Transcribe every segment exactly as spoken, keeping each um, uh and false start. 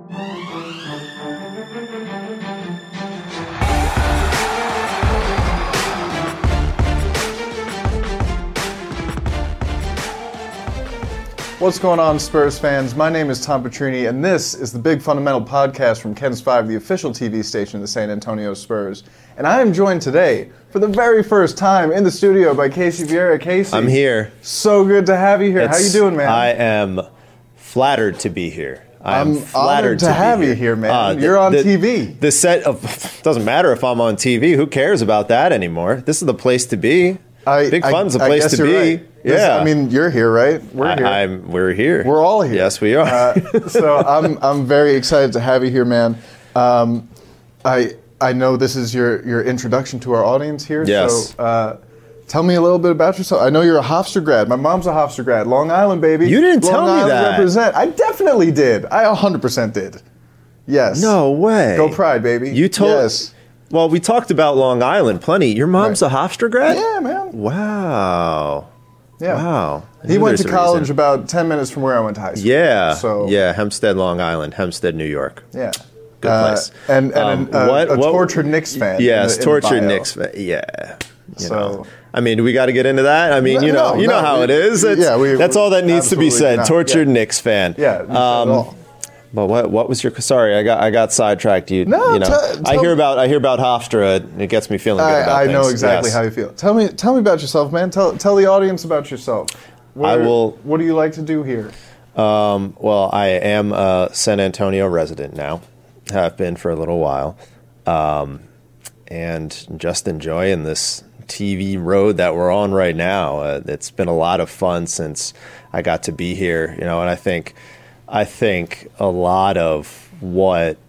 What's going on, Spurs fans? My name is Tom Petrini, and this is the Big Fundamental Podcast from Ken's five, the official T V station of the San Antonio Spurs. And I am joined today, for the very first time, in the studio by Casey Vieira. Casey, I'm here. So good to have you here. It's, How you doing, man? I am flattered to be here. I am I'm flattered honored to, to have be you here, man. Uh, You're the, on the, T V. The set of doesn't matter if I'm on T V. Who cares about that anymore? This is the place to be. I, Big I, Fun's a I place guess to you're be. Right. This, Yeah, I mean, you're here, right? We're I, here. I'm, we're here. We're all here. Yes, we are. uh, so I'm I'm very excited to have you here, man. Um, I I know this is your, your introduction to our audience here. Yes. So uh, tell me a little bit about yourself. I know you're a Hofstra grad. My mom's a Hofstra grad. Long Island, baby. You didn't Long tell me Island that. Represent. I definitely did. I one hundred percent did. Yes. No way. Go Pride, baby. You told. Yes. Well, we talked about Long Island plenty. Your mom's Right. a Hofstra grad? Yeah, man. Wow. Yeah. Wow. I He knew went to there's a college reason. about ten minutes from where I went to high school. Yeah. So yeah, Hempstead, Long Island, Hempstead, New York. Yeah. Good Uh, place. and and Um, a, what- a what- tortured Knicks fan. Yes, in the, in the tortured bio. Knicks fan. Yeah. You So- know. I mean, do we got to get into that? I mean, you know, No, you know no, how we- it is. It's, yeah, we- that's all that needs to be absolutely said. not. Tortured Yeah. Knicks fan. Yeah. you said it Um, all. But what what was your? Sorry, I got I got sidetracked. You No, you know, t- I tell- hear about I hear about Hofstra. It gets me feeling good about I, I things. know exactly Yes. how you feel. Tell me, tell me about yourself, man. Tell tell the audience about yourself. I will- What do you like to do here? Um, well, I am a San Antonio resident now. Have been for a little while, um, and just enjoying this T V road that we're on right now. Uh, it's been a lot of fun since I got to be here. You know, and I think, I think a lot of what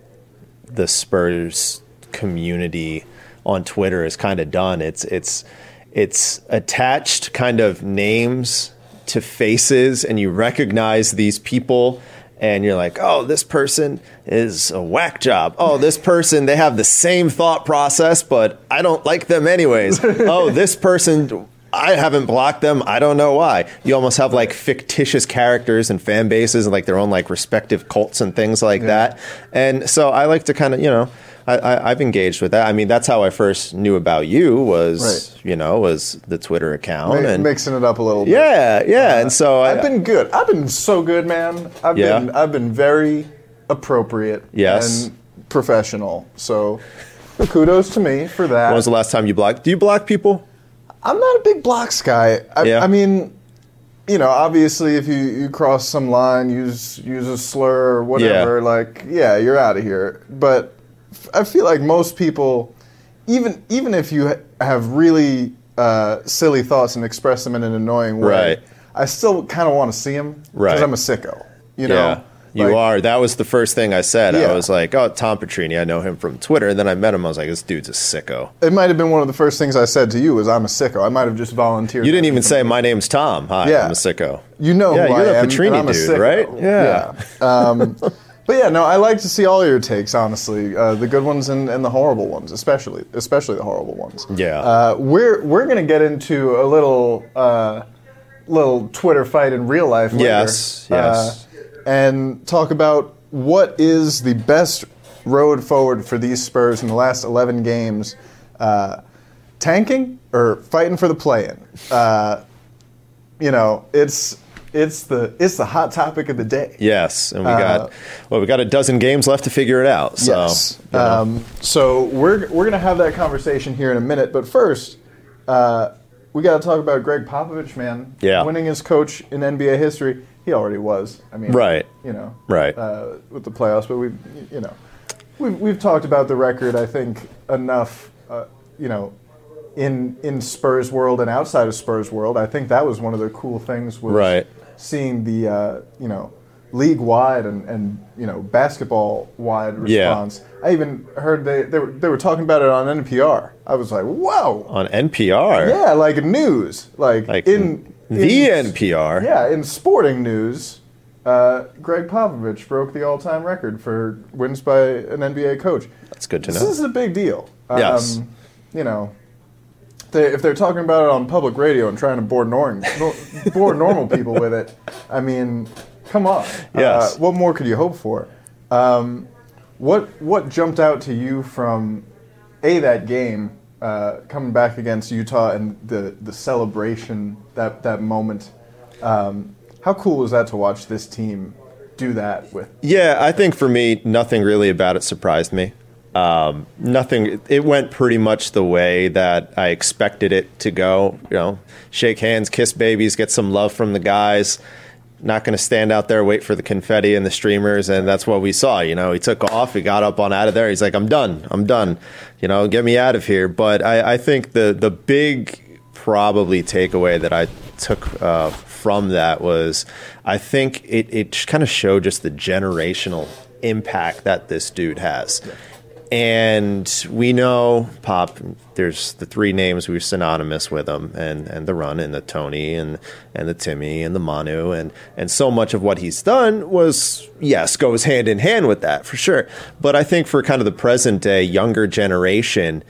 the Spurs community on Twitter has kind of done. It's it's it's attached kind of names to faces, and you recognize these people, and you're like, oh, this person is a whack job. Oh, this person, they have the same thought process, but I don't like them anyways. Oh, this person, I haven't blocked them. I don't know why. You almost have like fictitious characters and fan bases and like their own like respective cults and things like Yeah. that. And so I like to kind of, you know, I, I, I've engaged with that. I mean, that's how I first knew about you was, Right. you know, was the Twitter account. Mi- and mixing it up a little bit. yeah, yeah. and so I, I've been good. I've been so good, man. I've Yeah. been I've been very appropriate Yes. and professional. So kudos to me for that. when was the last time you blocked? Do you block people? I'm not a big blocks guy. I, Yeah. I mean, you know, obviously, if you, you cross some line, use use a slur or whatever, Yeah. like, yeah, you're out of here. But f- I feel like most people, even even if you ha- have really uh, silly thoughts and express them in an annoying way, Right. I still kind of want to see them because Right. I'm a sicko. You know, Yeah, you Like, are. That was the first thing I said. Yeah. I was like, oh, Tom Petrini, I know him from Twitter. And then I met him. I was like, this dude's a sicko. It might have been one of the first things I said to you was I'm a sicko. I might have just volunteered. You didn't that even to say, somebody. my name's Tom. Hi, Yeah. I'm a sicko. You know Yeah, who you're I the am, Petrini and I'm a dude, sicko. right? Yeah. Yeah. Um, but yeah, no, I like to see all your takes, honestly, uh, the good ones and, and the horrible ones, especially, especially the horrible ones. Yeah. Uh, we're we're gonna get into a little uh, little Twitter fight in real life later. Yes, yes. Uh, and talk about what is the best road forward for these Spurs in the last eleven games. Uh, tanking or fighting for the play-in? Uh, you know, it's it's the it's the hot topic of the day. Yes, and we Uh, got well, we got a dozen games left to figure it out. So, Yes. you know. Um, so we're we're gonna have that conversation here in a minute, but first, uh, we got to talk about Greg Popovich, man. Yeah. Winningest coach in N B A history. He already was. I mean, Right. You know, Right. uh, with the playoffs, but we, you know, we've we've talked about the record. I think enough. Uh, you know, in in Spurs world and outside of Spurs world, I think that was one of the cool things was Right. seeing the uh, you know league wide and, and you know basketball wide Yeah. response. I even heard they they were, they were talking about it on N P R. I was like, whoa, On N P R, yeah, like news, like, like in the in, N P R. yeah, in sporting news. Uh, Greg Popovich broke the all-time record for wins by an N B A coach. That's good to This know. is a big deal. Yes. Um, you know, they, if they're talking about it on public radio and trying to bore, norm, bore normal people with it, I mean, come on. Yes. Uh, what more could you hope for? Um, what what jumped out to you from a that game uh, coming back against Utah and the the celebration that that moment? Um, how cool was that to watch this team do that with? Yeah, I think for me, nothing really about it surprised me. Um, nothing. It went pretty much the way that I expected it to go. You know, shake hands, kiss babies, get some love from the guys. Not going to stand out there, wait for the confetti and the streamers, and that's what we saw. You know, he took off, he got up on out of there. He's like, "I'm done, I'm done. You know, get me out of here." But I, I think the the big probably takeaway that I took uh, from that was, I think it it kind of showed just the generational impact that this dude has. Yeah. And we know Pop, there's the three names we were synonymous with him, and, and the Run and the Tony and, and the Timmy and the Manu. And, and so much of what he's done was, yes, goes hand in hand with that for sure. But I think for kind of the present day, younger generation,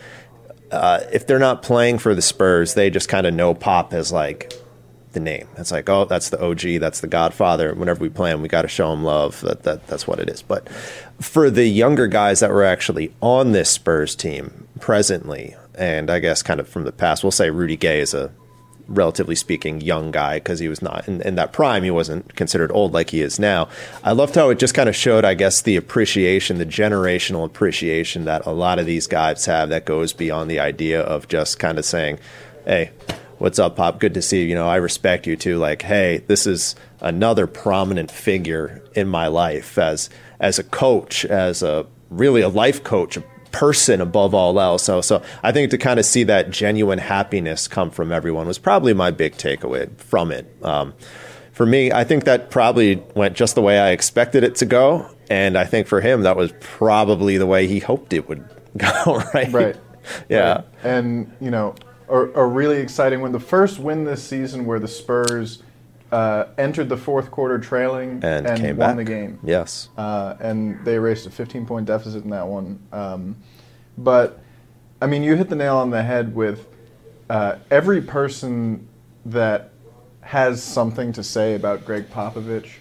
uh, if they're not playing for the Spurs, they just kind of know Pop as like the name. It's like, oh, that's the O G, that's the Godfather. Whenever we play him, we got to show him love. That, that that's what it is. But for the younger guys that were actually on this Spurs team presently, and I guess kind of from the past, we'll say Rudy Gay is a relatively speaking young guy because he was not in, in that prime. He wasn't considered old like he is now. I loved how it just kind of showed, I guess, the appreciation, the generational appreciation that a lot of these guys have that goes beyond the idea of just kind of saying, hey, what's up, Pop? Good to see you. You know, I respect you too. Like, hey, this is another prominent figure in my life as as a coach, as a really a life coach, a person above all else. So, so I think to kind of see that genuine happiness come from everyone was probably my big takeaway from it. Um, for me, I think that probably went just the way I expected it to go, and I think for him that was probably the way he hoped it would go. Right. Right. Yeah. Right. And you know. A, a really exciting win. The first win this season where the Spurs uh, entered the fourth quarter trailing and, and came won back. the game. Yes. Uh, and they erased a fifteen-point deficit in that one. Um, but, I mean, you hit the nail on the head with uh, every person that has something to say about Greg Popovich.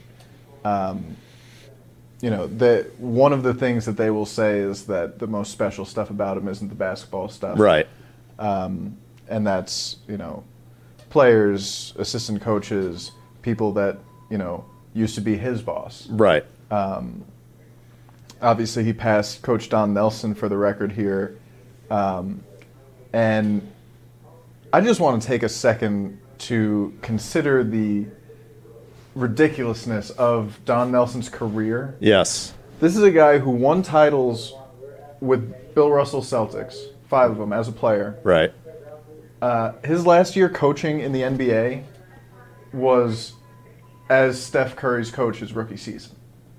Um, you know, the, one of the things that they will say is that the most special stuff about him isn't the basketball stuff. Right. Um, and that's, you know, players, assistant coaches, people that, you know, used to be his boss. Right. Um, obviously, he passed Coach Don Nelson for the record here. Um, and I just want to take a second to consider the ridiculousness of Don Nelson's career. Yes. This is a guy who won titles with Bill Russell Celtics, five of them as a player. Right. Uh, his last year coaching in the N B A was as Steph Curry's coach his rookie season.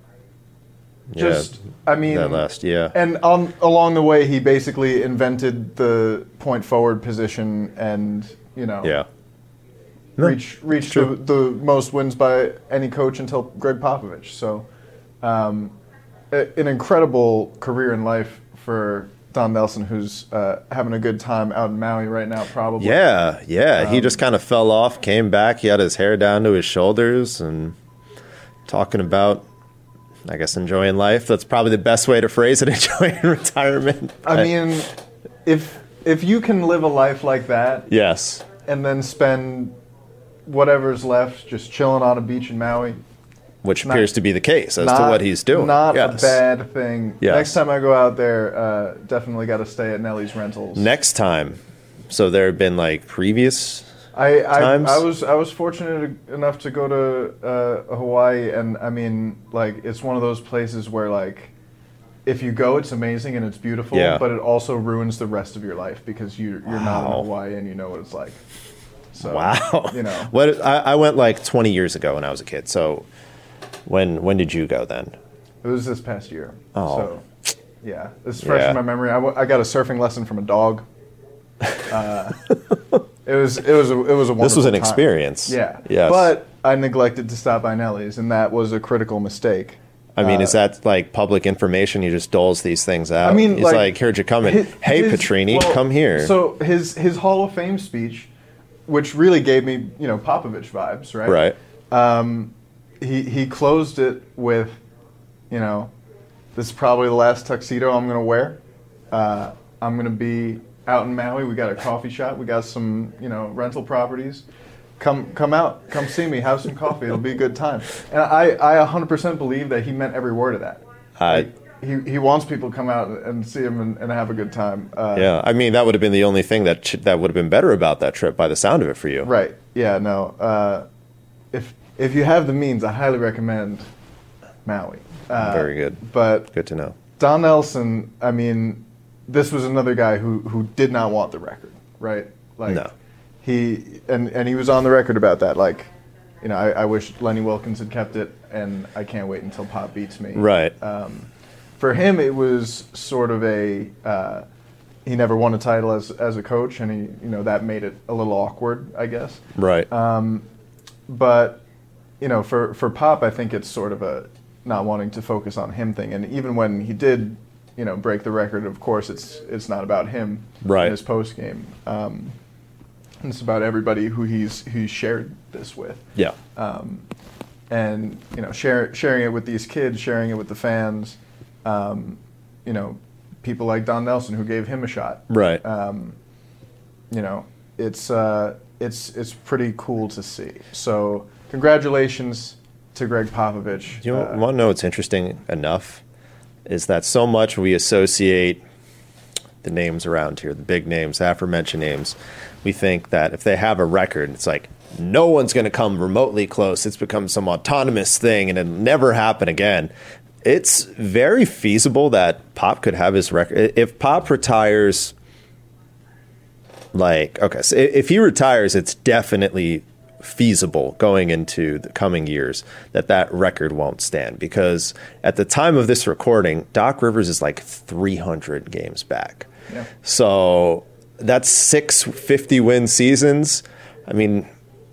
Just, yeah, I mean, that last, yeah. And on, along the way, he basically invented the point forward position and, you know, yeah. reach, reached the, the most wins by any coach until Greg Popovich. So, um, a, an incredible career in life for Don Nelson, who's uh, having a good time out in Maui right now, probably. Yeah, yeah. Um, he just kind of fell off, came back. He had his hair down to his shoulders and talking about, I guess, enjoying life. That's probably the best way to phrase it, enjoying retirement. I mean, if if you can live a life like that, yes, and then spend whatever's left just chilling on a beach in Maui, which not, appears to be the case as not, to what he's doing. Not yes. a bad thing. Yes. Next time I go out there, uh, definitely got to stay at Nellie's Rentals. Next time. So there have been like previous I, I, times? I was I was fortunate enough to go to uh, Hawaii, and I mean, like, it's one of those places where, like, if you go, it's amazing and it's beautiful, yeah. but it also ruins the rest of your life because you, you're wow. not in Hawaii and you know what it's like. So, wow. You know. What I, I went like twenty years ago when I was a kid. So when when did you go then? It was this past year. Oh. So, yeah. This is fresh yeah. in my memory. I, w- I got a surfing lesson from a dog. Uh, it was it was a, it was a wonderful This was an time. experience. Yeah. Yes. But I neglected to stop by Nellie's, and that was a critical mistake. I mean, uh, is that like public information? He just doles these things out. I mean, he's like, like, "Here'd you come in. his- Hey, his- Petrini, well, come here." So his his Hall of Fame speech, which really gave me, you know, Popovich vibes, right? Right. Um, he he closed it with, you know, this is probably the last tuxedo I'm going to wear. Uh, I'm going to be out in Maui. We got a coffee shop. We got some, you know, rental properties. Come come out. Come see me. Have some coffee. It'll be a good time. And I, I one hundred percent believe that he meant every word of that. I, like, he, he wants people to come out and see him and, and have a good time. Uh, yeah, I mean, that would have been the only thing that ch- that would have been better about that trip by the sound of it for you. Right. Yeah, no. Uh, if if you have the means, I highly recommend Maui. Uh, Very good. But Good to know. Don Nelson, I mean, this was another guy who, who did not want the record, right? Like, No. He and, and he was on the record about that. Like, you know, I, I wish Lenny Wilkens had kept it, and I can't wait until Pop beats me. Right. Um, for him, it was sort of a uh, he never won a title as as a coach, and he you know that made it a little awkward, I guess. Right. Um, but you know, for for Pop, I think it's sort of a not wanting to focus on him thing. And even when he did, you know, break the record, of course, it's it's not about him. Right. In his post game. Um, it's about everybody who he's who he's shared this with. Yeah. Um, and you know, share, sharing it with these kids, sharing it with the fans. Um, you know, people like Don Nelson who gave him a shot. Right. Um, you know, it's uh, it's it's pretty cool to see. So congratulations to Greg Popovich. You uh, want to know what's interesting enough is that so much we associate the names around here, the big names, the aforementioned names, we think that if they have a record, it's like no one's going to come remotely close. It's become some autonomous thing and it'll never happen again. It's very feasible that Pop could have his record. If Pop retires, like, okay, so if he retires, it's definitely feasible going into the coming years that that record won't stand, because at the time of this recording, Doc Rivers is like three hundred games back. Yeah. So that's six fifty-win seasons. I mean,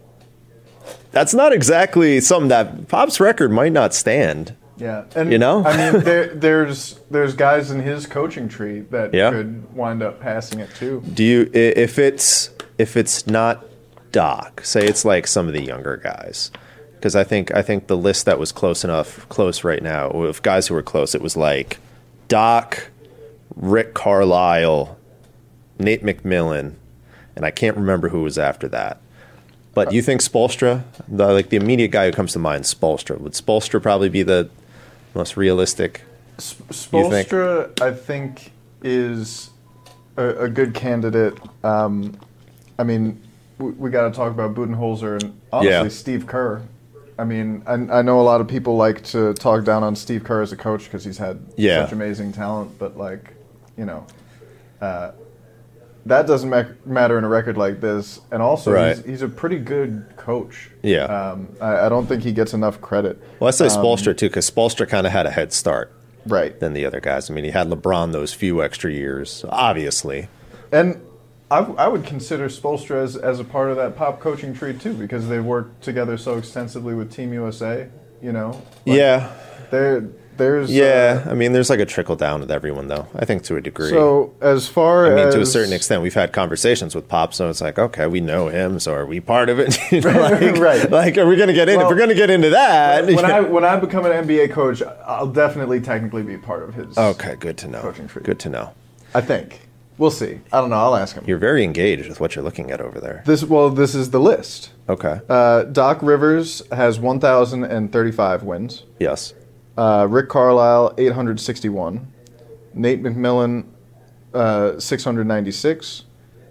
that's not exactly something that Pop's record might not stand. Yeah, and You know? I mean, there, there's there's guys in his coaching tree that Yeah. could wind up passing it too. Do you, i- if it's if it's not Doc, say it's like some of the younger guys, because I think I think the list that was close enough, close right now, of guys who were close, it was like Doc, Rick Carlisle, Nate McMillan, and I can't remember who was after that. But you think Spoelstra, the, like the immediate guy who comes to mind, Spoelstra, would Spoelstra probably be the most realistic? S- You think? Spoelstra, I think, is a, a good candidate. Um, I mean, we, we got to talk about Budenholzer and honestly Yeah. Steve Kerr. I mean, I, I know a lot of people like to talk down on Steve Kerr as a coach because he's had Yeah. such amazing talent, but like, you know, uh, that doesn't ma- matter in a record like this. And also, Right. he's, he's a pretty good coach. Yeah. Um, I, I don't think he gets enough credit. Well, I say Um, Spoelstra too, because Spoelstra kind of had a head start Right. than the other guys. I mean, he had LeBron those few extra years, obviously. And I, w- I would consider Spoelstra as, as a part of that Pop coaching tree too, because they worked together so extensively with Team U S A. You know, Like, Yeah. there there's Yeah, uh, I mean, there's like a trickle down with everyone, though. I think to a degree. so as far I mean, as to a certain extent, we've had conversations with Pop, so it's like, okay, we know him, so are we part of it? You know, like, Right. Like, are we going to get in? Well, if we're going to get into that, when I when I become an N B A coach, I'll definitely technically be part of his. okay, good to know. Coaching tree. Good to know. I think we'll see. I don't know. I'll ask him. You're very engaged with what you're looking at over there. This well, this is the list. Okay. Uh, Doc Rivers has one thousand thirty-five wins. Yes. Uh, Rick Carlisle, eight hundred sixty-one. Nate McMillan, uh, six hundred ninety-six.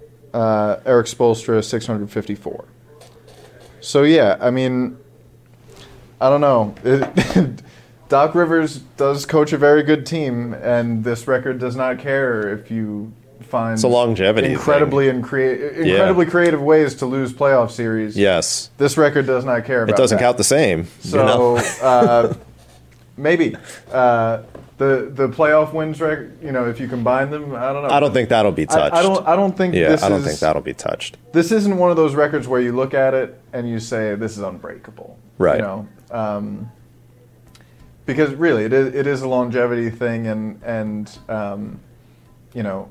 Uh, Eric Spoelstra, six hundred fifty-four. So, yeah, I mean, I don't know. It, Doc Rivers does coach a very good team, and this record does not care if you find It's a longevity incredibly and crea- incredibly creative ways to lose playoff series. Yes. This record does not care about It doesn't that. count the same. So you know? uh, maybe uh, the the playoff wins record. You know, if you combine them, I don't know. I don't think that'll be touched. I, I don't. I don't think. Yeah, this I don't is, think that'll be touched. This isn't one of those records where you look at it and you say this is unbreakable. Right. You know, um, because really it is, it is a longevity thing, and and um, you know,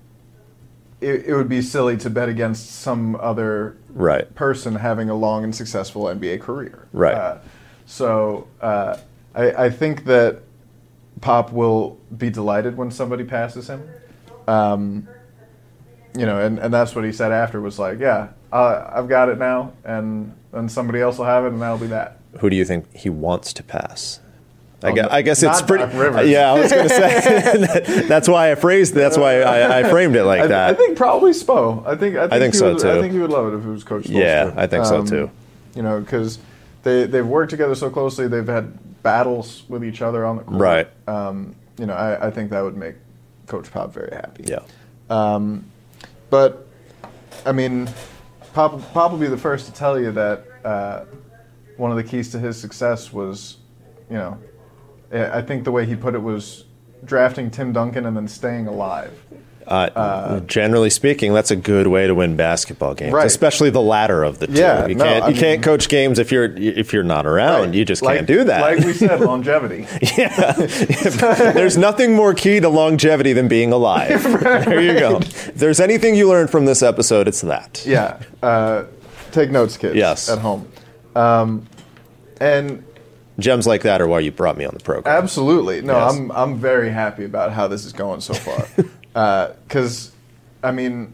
it, it would be silly to bet against some other Right. person having a long and successful N B A career. Right. Uh, so uh, I, I think that Pop will be delighted when somebody passes him. Um, you know, and, and that's what he said after was like, yeah, uh, I've got it now, and and somebody else will have it, and that'll be that. Who do you think he wants to pass? I Um, guess, I guess it's not pretty. Doc Rivers. Yeah, I was going to say. That's why I phrased. That's why I, I framed it like I, that. I think probably Spo. I think I think, think he so, would, too. I think he would love it if it was Coach Spoelstra. Yeah, I think so, too. You know, because they they've worked together so closely. They've had battles with each other on the court. Right. Um, you know, I, I think that would make Coach Pop very happy. Yeah. Um, but I mean, Pop Pop will be the first to tell you that uh, one of the keys to his success was, you know, I think the way he put it was drafting Tim Duncan and then staying alive. Uh, uh, generally speaking, that's a good way to win basketball games, right. especially the latter of the two. Yeah, you no, can't I you mean, can't coach games if you're if you're not around. Right. You just like, can't do that. Like we said, longevity. Yeah, there's nothing more key to longevity than being alive. Right. There you go. If there's anything you learned from this episode, it's that. Yeah, uh, take notes, kids. Yes. At home, um, and. Gems like that are why you brought me on the program. Absolutely. No, Yes. I'm I'm very happy about how this is going so far. Because, uh, I mean,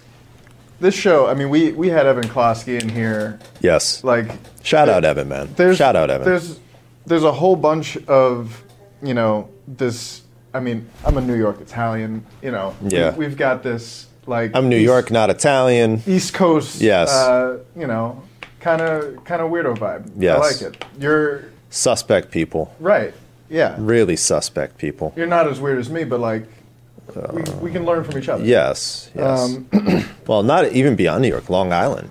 this show, I mean, we, we had Evan Klosky in here. Yes. Like, Shout there- out Evan, man. There's, Shout out Evan. There's, there's a whole bunch of, you know, this, I mean, I'm a New York Italian, you know. Yeah. We, we've got this, like. I'm New East, York, not Italian. East Coast, Yes. uh, you know, kind of kind of weirdo vibe. Yes. I like it. You're, Suspect people. right, yeah. Really suspect people. You're not as weird as me, but like, we, we can learn from each other. Yes. Yes. Um, well, not even beyond New York, Long Island.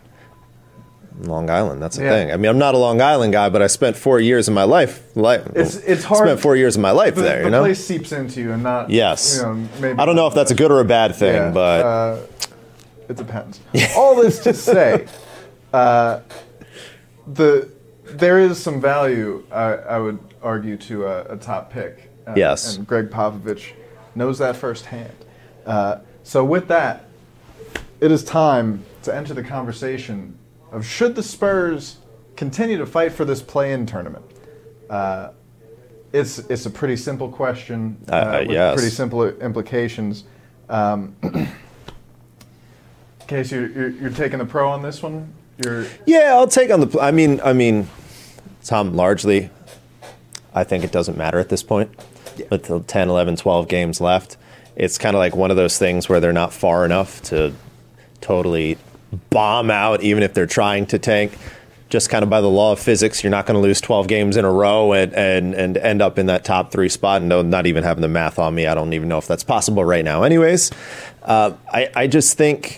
Long Island, that's the Yeah. thing. I mean, I'm not a Long Island guy, but I spent four years of my life. life It's it's hard. Spent four years of my life the, there. the You know. place seeps into you, and not. Yes. You know, maybe I don't know if that's a good or a bad thing, yeah, but uh, it depends. All this to say, uh, the there is some value, I, I would argue, to a, a top pick. Uh, Yes. And Greg Popovich knows that firsthand. Uh, so with that, it is time to enter the conversation of should the Spurs continue to fight for this play-in tournament. Uh, it's it's a pretty simple question uh, Uh, with yes. pretty simple implications. Um, Casey, you're, you're, you're taking the pro on this one. You're yeah, I'll take on the. I mean, I mean, Tom, largely, I think it doesn't matter at this point. Yeah. With the ten, eleven, twelve games left, it's kind of like one of those things where they're not far enough to totally bomb out, even if they're trying to tank. Just kind of by the law of physics, you're not going to lose twelve games in a row and, and, and end up in that top three spot. And no, not even having the math on me, I don't even know if that's possible right now. Anyways, uh, I, I just think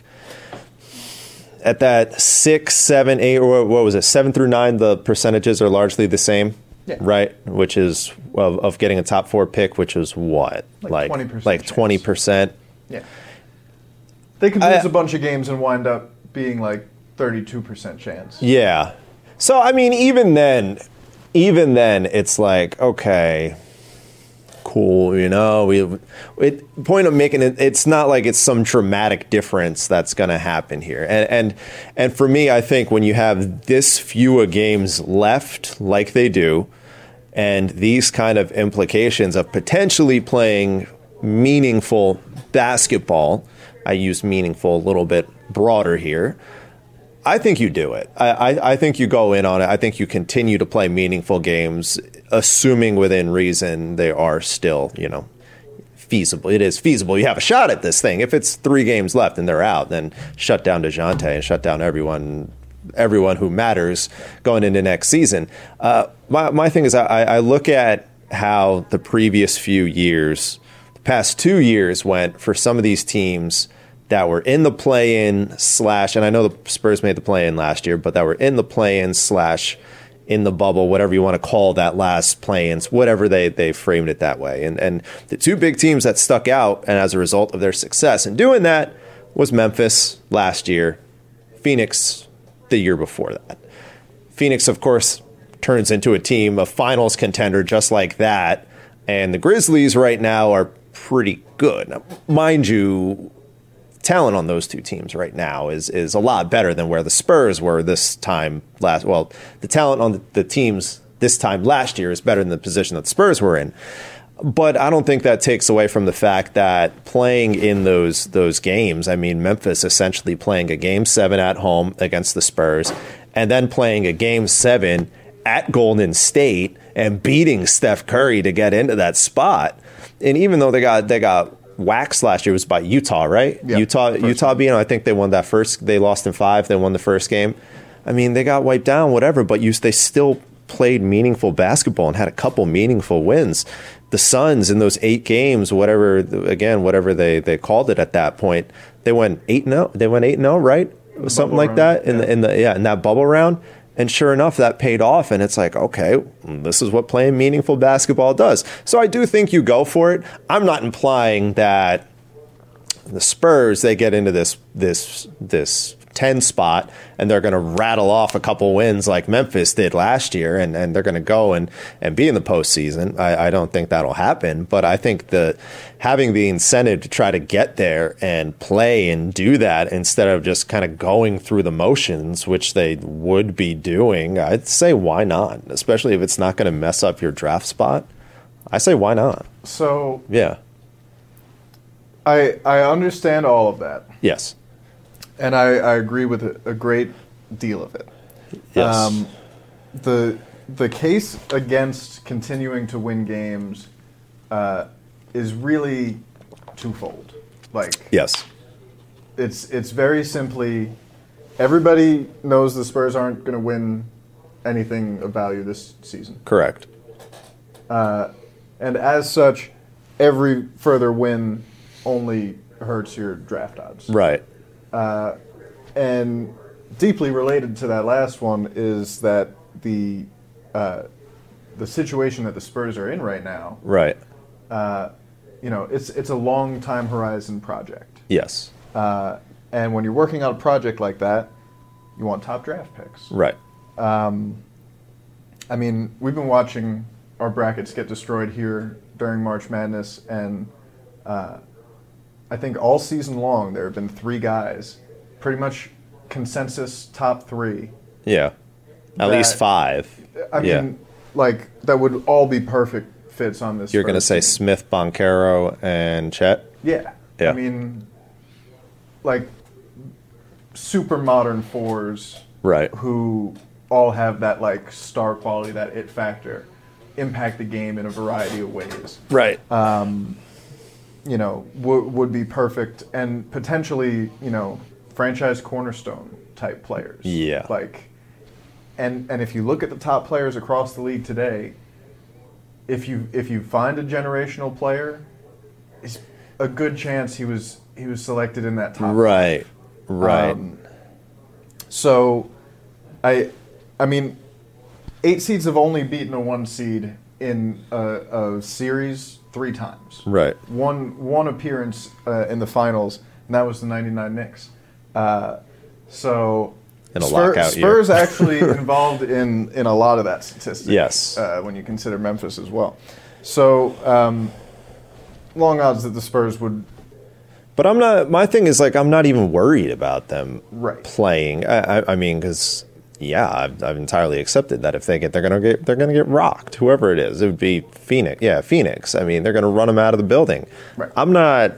at that six, seven, eight, or what was it, seven through nine, the percentages are largely the same, Yeah. right? Which is of, of getting a top four pick, which is what, Like twenty percent like chance. twenty percent. yeah. They could I- lose a bunch of games and wind up being like thirty-two percent chance. Yeah. So I mean, even then, even then, it's like okay, cool. You know, we. It, point of making it, it's not like it's some dramatic difference that's going to happen here. And and and for me, I think when you have this few of games left, like they do, and these kind of implications of potentially playing meaningful basketball, I use meaningful a little bit broader here. I think you do it. I, I, I think you go in on it. I think you continue to play meaningful games, assuming within reason they are still, you know, feasible. It is feasible. You have a shot at this thing. If it's three games left and they're out, then shut down DeJounte and shut down everyone everyone who matters going into next season. Uh, my, my thing is I, I look at how the previous few years, the past two years went for some of these teams that were in the play-in slash, and I know the Spurs made the play-in last year, but that were in the play-in slash in the bubble, whatever you want to call that last play-ins, whatever they, they framed it that way. And and the two big teams that stuck out, and as a result of their success in doing that, was Memphis last year, Phoenix the year before that. Phoenix, of course, turns into a team, a finals contender just like that, and the Grizzlies right now are pretty good. Now, mind you, talent on those two teams right now is is a lot better than where the Spurs were this time last. Well, the talent on the, the teams this time last year is better than the position that the Spurs were in. But I don't think that takes away from the fact that playing in those those games, I mean, Memphis essentially playing a game seven at home against the Spurs and then playing a game seven at Golden State and beating Steph Curry to get into that spot. And even though they got they got waxed last year, it was by Utah, right? Yeah, Utah, Utah being, I think they won that first, they lost in five, they won the first game. I mean, they got wiped down, whatever, but you, they still played meaningful basketball and had a couple meaningful wins. The Suns in those eight games, whatever, again, whatever they, they called it at that point, they went eight and oh. They went eight and oh, right? Something like round, that in yeah. the in the yeah in that bubble round. And sure enough, that paid off. And it's like, okay, this is what playing meaningful basketball does. So I do think you go for it. I'm not implying that the Spurs, they get into this this this ten spot and they're going to rattle off a couple wins like Memphis did last year, and, and they're going to go and, and be in the postseason. I, I don't think that'll happen, but I think that having the incentive to try to get there and play and do that instead of just kind of going through the motions, which they would be doing, I'd say why not? Especially if it's not going to mess up your draft spot. I say why not? So yeah, I I understand all of that. Yes. And I, I agree with a, a great deal of it. Yes. Um, the the case against continuing to win games uh, is really twofold. Like yes, it's it's very simply, everybody knows the Spurs aren't going to win anything of value this season. correct. Uh, and as such, every further win only hurts your draft odds. Right. Uh, and deeply related to that last one is that the uh, the situation that the Spurs are in right now, Right. uh, you know, it's it's a long time horizon project. Yes. Uh, and when you're working on a project like that, you want top draft picks. Right. I mean, we've been watching our brackets get destroyed here during March Madness, and uh, I think all season long there have been three guys, pretty much consensus top three. Yeah. At that- least five. I Yeah. mean, like, that would all be perfect fits on this. You're going to Spurs say team. Smith, Boncaro, and Chet? Yeah. Yeah. I mean, like, super modern fours Right. who all have that, like, star quality, that it factor, impact the game in a variety of ways. Right. You know, w- would be perfect, and potentially, you know, franchise cornerstone type players. Yeah. Like, and and if you look at the top players across the league today, if you if you find a generational player, it's a good chance he was he was selected in that top. Right. Right. Um, so, I, I mean, eight seeds have only beaten a one seed in a, a series three times. Right. One one appearance uh, in the finals, and that was the ninety-nine Knicks. Uh, so. In a Spur- lockout year. Spurs actually involved in, in a lot of that statistic. Yes. Uh, when you consider Memphis as well. So, um, long odds that the Spurs would. But I'm not, my thing is, like, I'm not even worried about them Right. playing. I, I, I mean, because, yeah, I've, I've entirely accepted that if they get, they're going to get, they're going to get rocked, whoever it is. It would be Phoenix. Yeah, Phoenix. I mean, they're going to run them out of the building. Right. I'm not,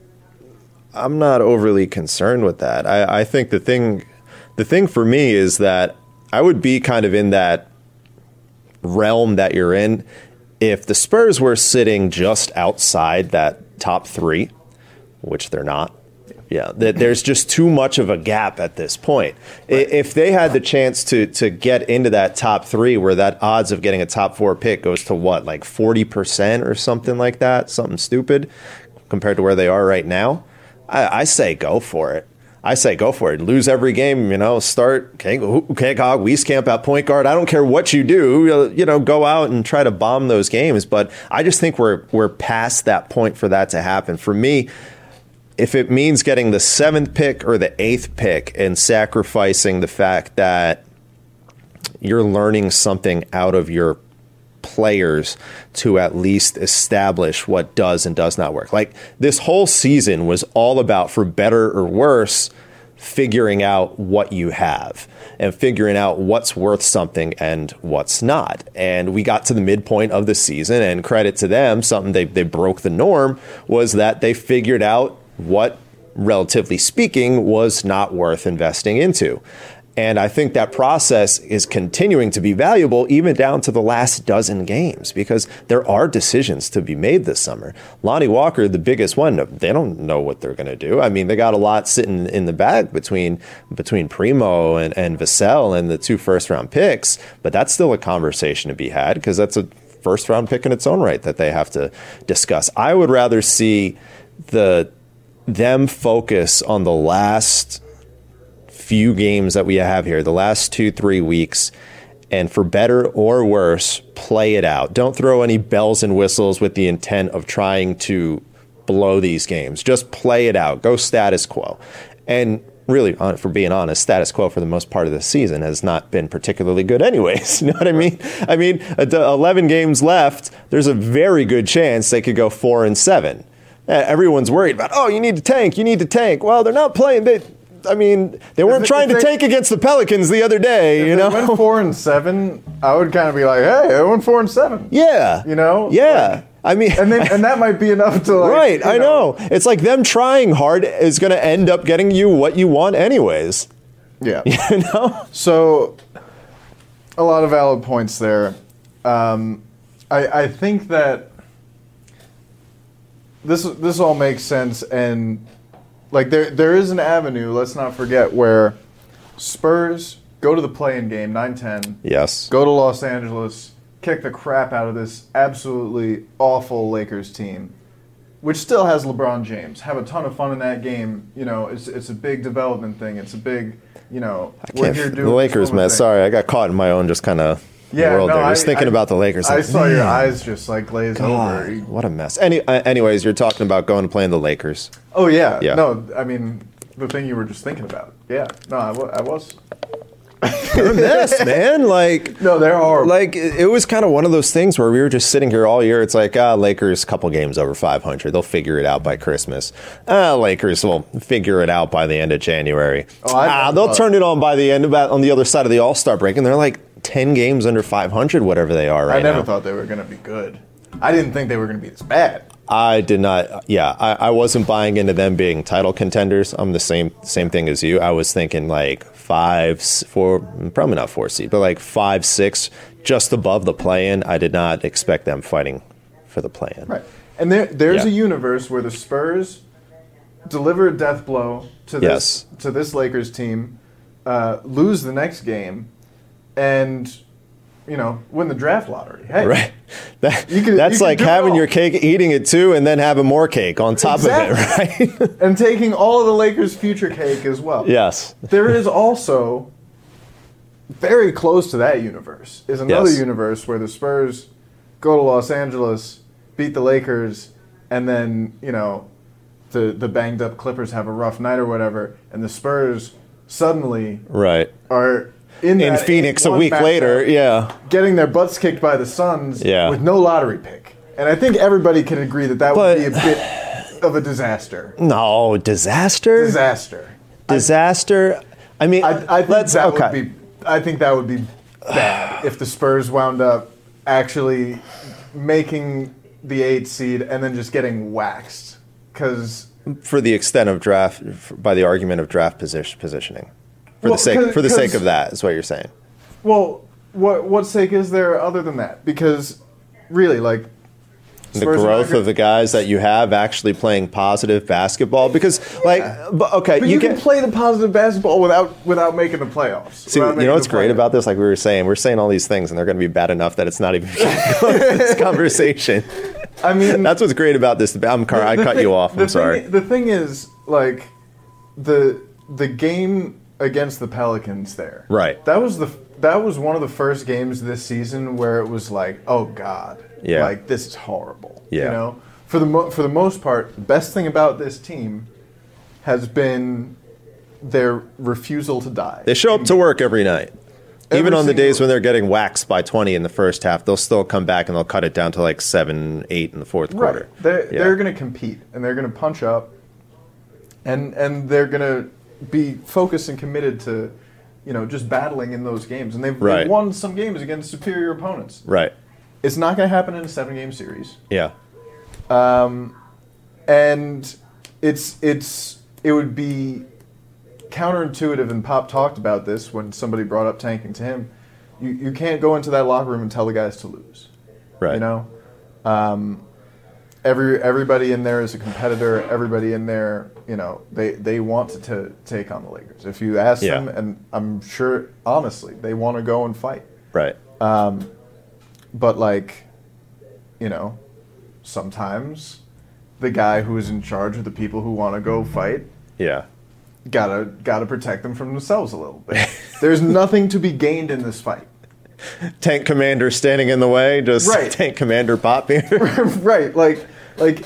I'm not overly concerned with that. I, I think the thing, the thing for me is that I would be kind of in that realm that you're in if the Spurs were sitting just outside that top three, which they're not. Yeah, that there's just too much of a gap at this point. Right. If they had the chance to to get into that top three, where that odds of getting a top four pick goes to what, like forty percent or something like that, something stupid, compared to where they are right now, I, I say go for it. I say go for it. Lose every game, you know, start Kegog, Wieskamp at point guard. I don't care what you do, you know, go out and try to bomb those games. But I just think we're we're past that point for that to happen. For me, if it means getting the seventh pick or the eighth pick and sacrificing the fact that you're learning something out of your players to at least establish what does and does not work. Like, this whole season was all about, for better or worse, figuring out what you have and figuring out what's worth something and what's not. And we got to the midpoint of the season, and credit to them, something they, they broke the norm was that they figured out what, relatively speaking, was not worth investing into. And I think that process is continuing to be valuable even down to the last dozen games, because there are decisions to be made this summer. Lonnie Walker, the biggest one, they don't know what they're going to do. I mean, they got a lot sitting in the bag between between Primo and, and Vassell and the two first-round picks, but that's still a conversation to be had because that's a first-round pick in its own right that they have to discuss. I would rather see the them focus on the last few games that we have here, the last two, three weeks, and for better or worse, play it out. Don't throw any bells and whistles with the intent of trying to blow these games. Just play it out. Go status quo. And really, for being honest, status quo for the most part of the season has not been particularly good anyways. You know what I mean? I mean, eleven games left, there's a very good chance they could go four and seven. Everyone's worried about, oh, you need to tank, you need to tank. Well, they're not playing. They, I mean, they weren't if, trying if to they, tank against the Pelicans the other day. If you know, they went four and seven, I would kind of be like, "Hey, they went four and seven." Yeah, you know. Yeah, like, I mean, and then, and that might be enough to like, right. You I know. know. It's like them trying hard is going to end up getting you what you want, anyways. Yeah, you know. So, a lot of valid points there. Um, I I think that this this all makes sense and. Like, there, there is an avenue, let's not forget, where Spurs go to the play-in game, nine ten. Yes. Go to Los Angeles, kick the crap out of this absolutely awful Lakers team, which still has LeBron James. Have a ton of fun in that game. You know, it's it's a big development thing. It's a big, you know, I we're here doing the Lakers, man. Thing. Sorry, I got caught in my own just kind of... Yeah, world no, there. I, Just thinking I, about the Lakers. I like, saw man. your eyes just like glaze God, over. What a mess. Any, uh, anyways, you're talking about going to play in the Lakers. Oh, yeah. yeah. No, I mean, the thing you were just thinking about. Yeah. No, I, w- I was. They're a mess, man. Like, no, they're horrible. Like, it, it was kind of one of those things where we were just sitting here all year. It's like, ah, Lakers, couple games over five hundred. They'll figure it out by Christmas. Ah, Lakers will figure it out by the end of January. Oh, ah, they'll thought. turn it on by the end of that on the other side of the All-Star break, and they're like ten games under five hundred, whatever they are right now. I never now. thought they were going to be good. I didn't think they were going to be this bad. I did not. Yeah, I, I wasn't buying into them being title contenders. I'm the same same thing as you. I was thinking like five, four, probably not four seed, but like five, six, just above the play-in. I did not expect them fighting for the play-in. Right, and there there's yeah. a universe where the Spurs deliver a death blow to this yes. to this Lakers team, uh, lose the next game, and. You know, win the draft lottery. Hey, right. That, you can, that's you like having your cake, eating it too, and then having more cake on top exactly. of it, right? And taking all of the Lakers' future cake as well. Yes. There is also, very close to that universe, is another yes. universe where the Spurs go to Los Angeles, beat the Lakers, and then, you know, the, the banged-up Clippers have a rough night or whatever, and the Spurs suddenly right. are... In, in Phoenix a week later, yeah. Getting their butts kicked by the Suns yeah. with no lottery pick. And I think everybody can agree that that but, would be a bit of a disaster. No, disaster? Disaster. Disaster? I, I mean, I, I think let's, that okay. would be I think that would be bad if the Spurs wound up actually making the eighth seed and then just getting waxed. Cuz for the extent of draft by the argument of draft position, positioning. For well, the sake, for the sake of that, is what you're saying. Well, what what sake is there other than that? Because really, like the growth of the guys that you have actually playing positive basketball. Because, like, yeah. but, okay, but you, you can can play the positive basketball without without making the playoffs. See, you know what's great about this? Like we were saying, we're saying all these things, and they're going to be bad enough that it's not even this conversation. I mean, that's what's great about this. I'm car. I cut thing, you off. I'm sorry. Thing, the thing is, like, the the game against the Pelicans there. Right. That was the that was one of the first games this season where it was like, oh God, yeah. like this is horrible. Yeah. You know, for the mo- for the most part, the best thing about this team has been their refusal to die. They show up to work every night. Every Even on the days single- when they're getting waxed by twenty in the first half, they'll still come back and they'll cut it down to like seven, eight in the fourth Right. quarter. They're Yeah. they're going to compete and they're going to punch up, and and they're going to be focused and committed to, you know, just battling in those games. And they've, Right. they've won some games against superior opponents. Right. It's not going to happen in a seven-game series. Yeah. And it's it's it would be counterintuitive, and Pop talked about this when somebody brought up tanking to him. You you can't go into that locker room and tell the guys to lose. Right. You know? Um, every everybody in there is a competitor. Everybody in there, you know, they, they want to, to take on the Lakers. If you ask Yeah. them, and I'm sure, honestly, they want to go and fight. Right. But, like, you know, sometimes the guy who is in charge of the people who want to go fight Yeah. gotta gotta protect them from themselves a little bit. There's nothing to be gained in this fight. Tank commander standing in the way, just Right. tank commander pop here. Right, like like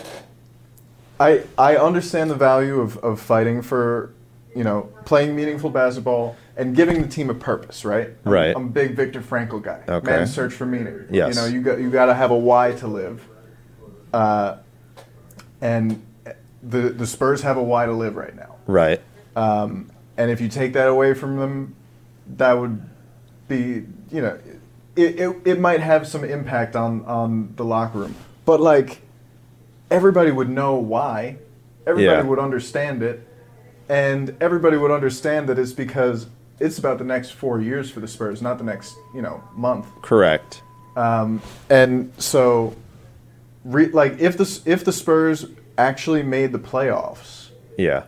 I I understand the value of, of fighting for, you know, playing meaningful basketball and giving the team a purpose, right? I'm, Right. I'm a big Viktor Frankl guy. Okay. Man's search for meaning. Yes. You know, you got you got to have a why to live. Uh, and the the Spurs have a why to live right now. Right. Um, and if you take that away from them, that would be, you know, it, it, it might have some impact on, on the locker room. But, like, everybody would know why. Everybody Yeah. would understand it. And everybody would understand that it's because it's about the next four years for the Spurs, not the next, you know, month. Correct. Um, and so, re, like, if the, if the Spurs actually made the playoffs, Yeah.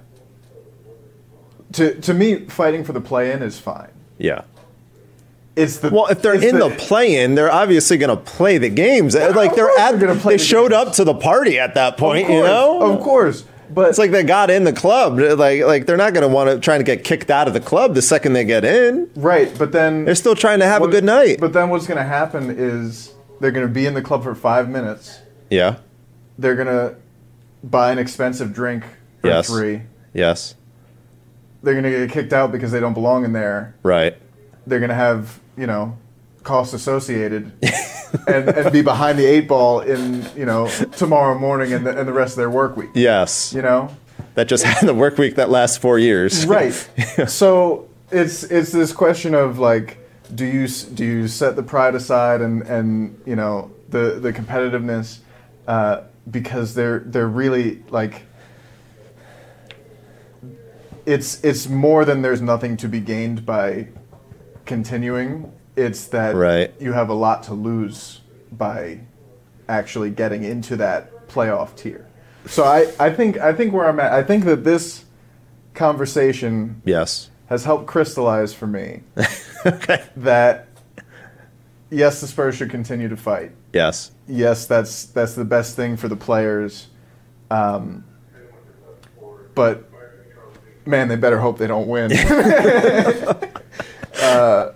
to, to me, fighting for the play-in is fine. Yeah. It's the Well, if they're it's in the, play-in, they're obviously going to play the games. Like of they're course at, they're gonna play they the showed games. up to the party at that point, of course, you know. of course. But It's like they got in the club. Like like they're not going to want to trying to get kicked out of the club the second they get in. right, but then They're still trying to have what- a good night. But then what's going to happen is they're going to be in the club for five minutes. Yeah. They're going to buy an expensive drink for Yes. free. Yes. They're going to get kicked out because they don't belong in there. Right. They're going to have, you know, costs associated and, and be behind the eight ball in, you know, tomorrow morning and the, and the rest of their work week. Yes. You know? That just had the work week that lasts four years. Right. So it's it's this question of, like, do you s- do you set the pride aside and, and you know, the the competitiveness uh, because they're they're really, like, it's it's more than there's nothing to be gained by continuing. It's that Right. you have a lot to lose by actually getting into that playoff tier. So I, I think I think where I'm at, I think that this conversation Yes. has helped crystallize for me Okay. that yes, the Spurs should continue to fight. Yes. Yes, that's that's the best thing for the players. Um, but man, they better hope they don't win. uh,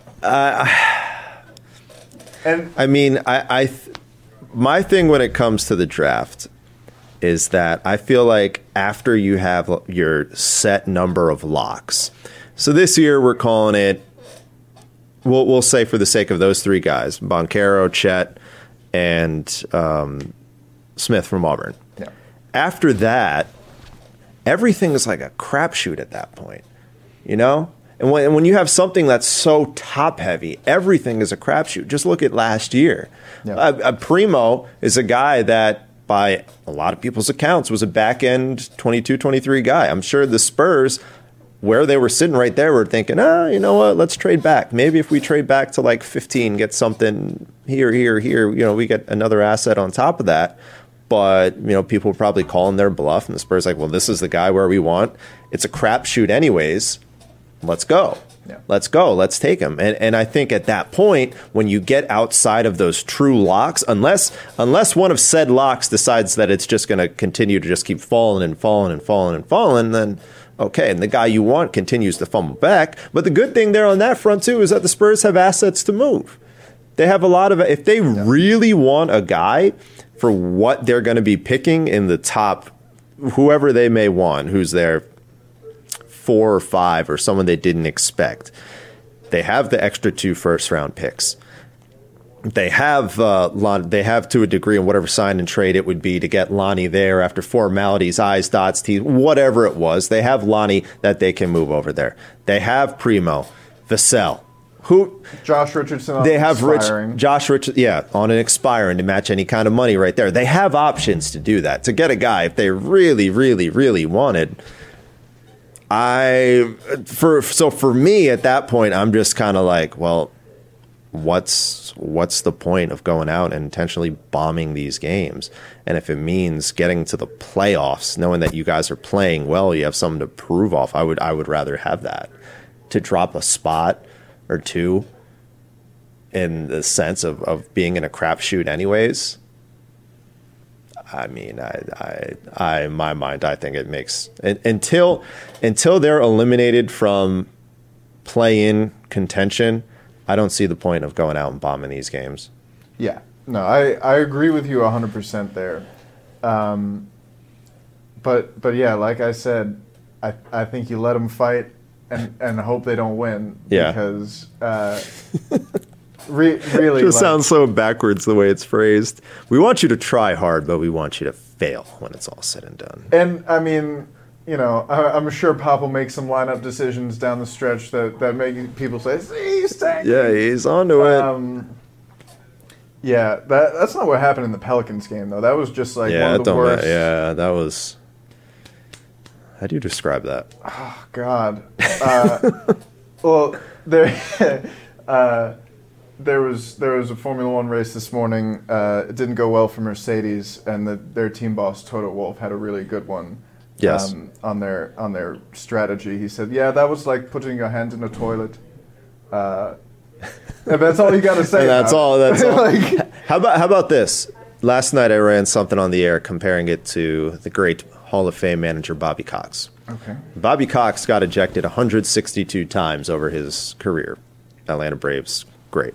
and I mean, I, I th- my thing when it comes to the draft is that I feel like after you have your set number of locks, so this year we're calling it, we'll, we'll say for the sake of those three guys, Banchero, Chet, and um, Smith from Auburn. yeah. After that, everything is like a crapshoot at that point, you know? And when, and when you have something that's so top heavy, everything is a crapshoot. Just look at last year. Yeah. Uh, uh, Primo is a guy that, by a lot of people's accounts, was a back end twenty-two, twenty-three guy. I'm sure the Spurs, where they were sitting right there, were thinking, ah, you know what, let's trade back. Maybe if we trade back to like fifteen, get something here, here, here, you know, we get another asset on top of that. But, you know, people were probably calling their bluff, and the Spurs like, well, this is the guy where we want. It's a crapshoot anyways. Let's go. Yeah. Let's go. Let's take him. And and I think at that point, when you get outside of those true locks, unless unless one of said locks decides that it's just going to continue to just keep falling and falling and falling and falling, then okay. And the guy you want continues to fumble back. But the good thing there on that front too is that the Spurs have assets to move. They have a lot of, if they yeah. really want a guy for what they're going to be picking in the top, whoever they may want, who's there, four or five, or someone they didn't expect. They have the extra two first round picks. they have uh, Lon, they have to a degree in whatever sign and trade it would be to get Lonnie there after formalities, I's, dots, T's, whatever it was. They have Lonnie that they can move over there. They have Primo, Vassell, who Josh Richardson. On they have expiring. Rich, Josh Richardson, yeah, on an expiring to match any kind of money right there. They have options to do that to get a guy if they really, really, really wanted. I for so for me at that point, I'm just kind of like, well, what's what's the point of going out and intentionally bombing these games? And if it means getting to the playoffs, knowing that you guys are playing well, you have something to prove off, I would I would rather have that. To drop a spot or two in the sense of, of being in a crapshoot anyways, I mean, I, I, I, in my mind, I think it makes until until they're eliminated from play-in contention, I don't see the point of going out and bombing these games. Yeah, no, I, I agree with you one hundred percent there. Um, but but yeah, like I said, I I think you let them fight and, and hope they don't win. Yeah. Because uh, re- really, It just like, sounds so backwards the way it's phrased. We want you to try hard, but we want you to fail when it's all said and done. And I mean, you know, I, I'm sure Pop will make some lineup decisions down the stretch that, that make people say, "See, he's tanking." Yeah, he's onto it. Um, yeah, that that's not what happened in the Pelicans game though. That was just like yeah, one of the don't worst. ma- yeah, that was. How do you describe that? Oh God. Uh, well, there, uh, there was there was a Formula One race this morning. Uh, it didn't go well for Mercedes, and the, their team boss Toto Wolff had a really good one. Yes. Um, on their on their strategy, he said, "Yeah, that was like putting your hand in a toilet." Uh, and that's all you got to say. And that's now. all. That's all. Like, How about how about this? Last night I ran something on the air comparing it to the great Hall of Fame manager Bobby Cox. okay. Bobby Cox got ejected one hundred sixty-two times over his career. Atlanta Braves, great.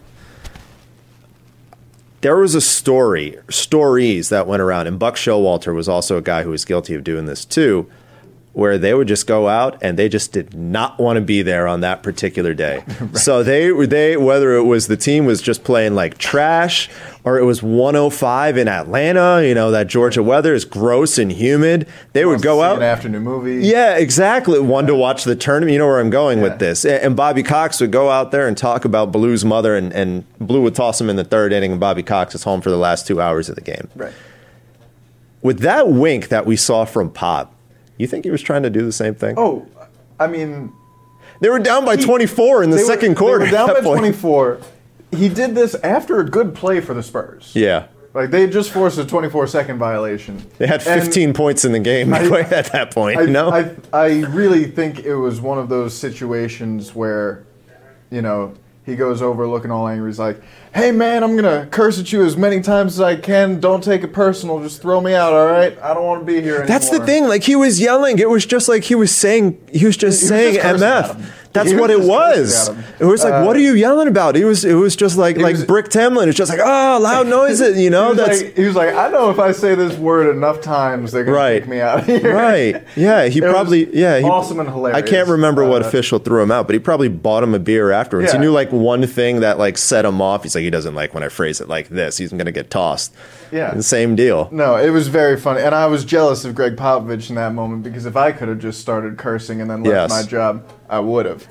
There was a story, stories that went around, and Buck Showalter was also a guy who was guilty of doing this too, where they would just go out and they just did not want to be there on that particular day. Right. So they they whether it was the team was just playing like trash or it was one oh five in Atlanta, you know, that Georgia weather is gross and humid, they would go out. An afternoon movie. Yeah, exactly. One to watch the tournament. You know where I'm going Yeah. with this. And Bobby Cox would go out there and talk about Blue's mother, and, and Blue would toss him in the third inning, and Bobby Cox is home for the last two hours of the game. Right. With that wink that we saw from Pop, you think he was trying to do the same thing? Oh, I mean, They were down by he- twenty-four in the they were- second quarter. They were down at by that point. twenty-four. He did this after a good play for the Spurs. Yeah. Like, they had just forced a twenty-four second violation. They had And fifteen points in the game I- at that point, I, you know? I, I really think it was one of those situations where, you know, he goes over looking all angry. He's like, "Hey, man, I'm going to curse at you as many times as I can. Don't take it personal. Just throw me out, all right? I don't want to be here anymore." That's the thing. Like, he was yelling. It was just like he was saying, he was just He was saying just cursing at M him. F. That's He was what it just was. cursing at him. It was like, Uh, what are you yelling about? He was, it was just like, like was- Brick Temlin. It's just like, oh, loud noises, you know? He was, That's like, he was like, "I know if I say this word enough times, they're going Right. to kick me out of here." right. Yeah, he It was probably, yeah. He, awesome and hilarious. I can't remember what Uh, official threw him out, but he probably bought him a beer afterwards. He Yeah. knew like one thing that like set him off. He's like, he doesn't like when I phrase it like this. He's going to get tossed. Yeah. The same deal. No, it was very funny. And I was jealous of Greg Popovich in that moment because if I could have just started cursing and then left Yes. my job, I would have.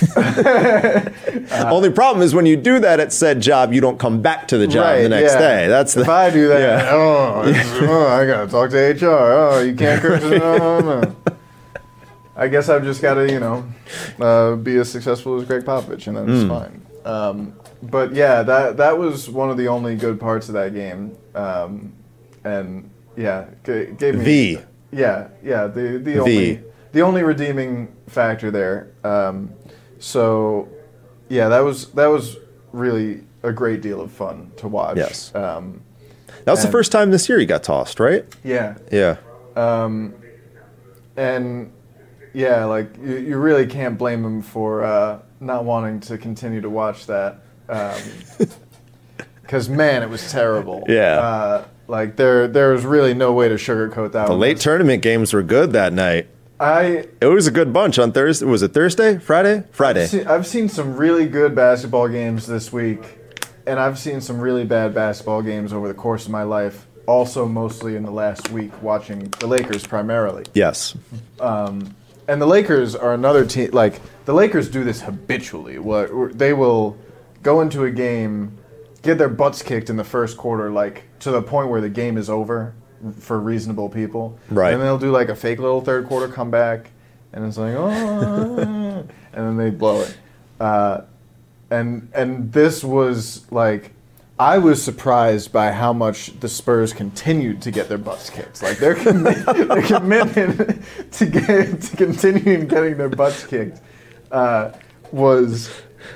Only problem is when you do that at said job, you don't come back to the job Right, the next yeah. day. That's the If I do that, Yeah. oh, it's- oh, I gotta talk to H R. Oh, you can't curse. No, no, no. I guess I've just got to, you know, uh, be as successful as Greg Popovich, and then it's Mm. fine. Um, but yeah, that that was one of the only good parts of that game, um, and yeah, g- gave me V. Yeah, yeah, the the only the only redeeming factor there. Um, so yeah, that was that was really a great deal of fun to watch. Yes. Um, That was the And- first time this year he got tossed, right? yeah. Yeah. Um, and yeah, like you, you really can't blame him for uh, not wanting to continue to watch that. Because man, it was terrible. Yeah. Uh, like there, there was really no way to sugarcoat that. The one. late tournament games were good that night. I It was a good bunch on Thursday. Was it Thursday? Friday? Friday. I've seen, I've seen some really good basketball games this week. and I've seen some really bad basketball games over the course of my life. Also, mostly in the last week, watching the Lakers primarily. Yes. Um, and the Lakers are another team. Like the Lakers do this habitually. What they will go into a game, get their butts kicked in the first quarter, like to the point where the game is over for reasonable people. Right. And then they'll do like a fake little third quarter comeback, and it's like, oh, and then they blow it. Uh, and and this was like, I was surprised by how much the Spurs continued to get their butts kicked. Like their, commi- their commitment to get to continuing getting their butts kicked uh, was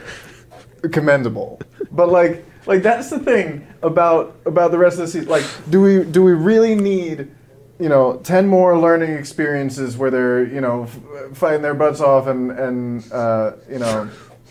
commendable. But like like that's the thing about about the rest of the season. Like, do we do we really need, you know, ten more learning experiences where they're, you know, f- fighting their butts off and and uh, you know,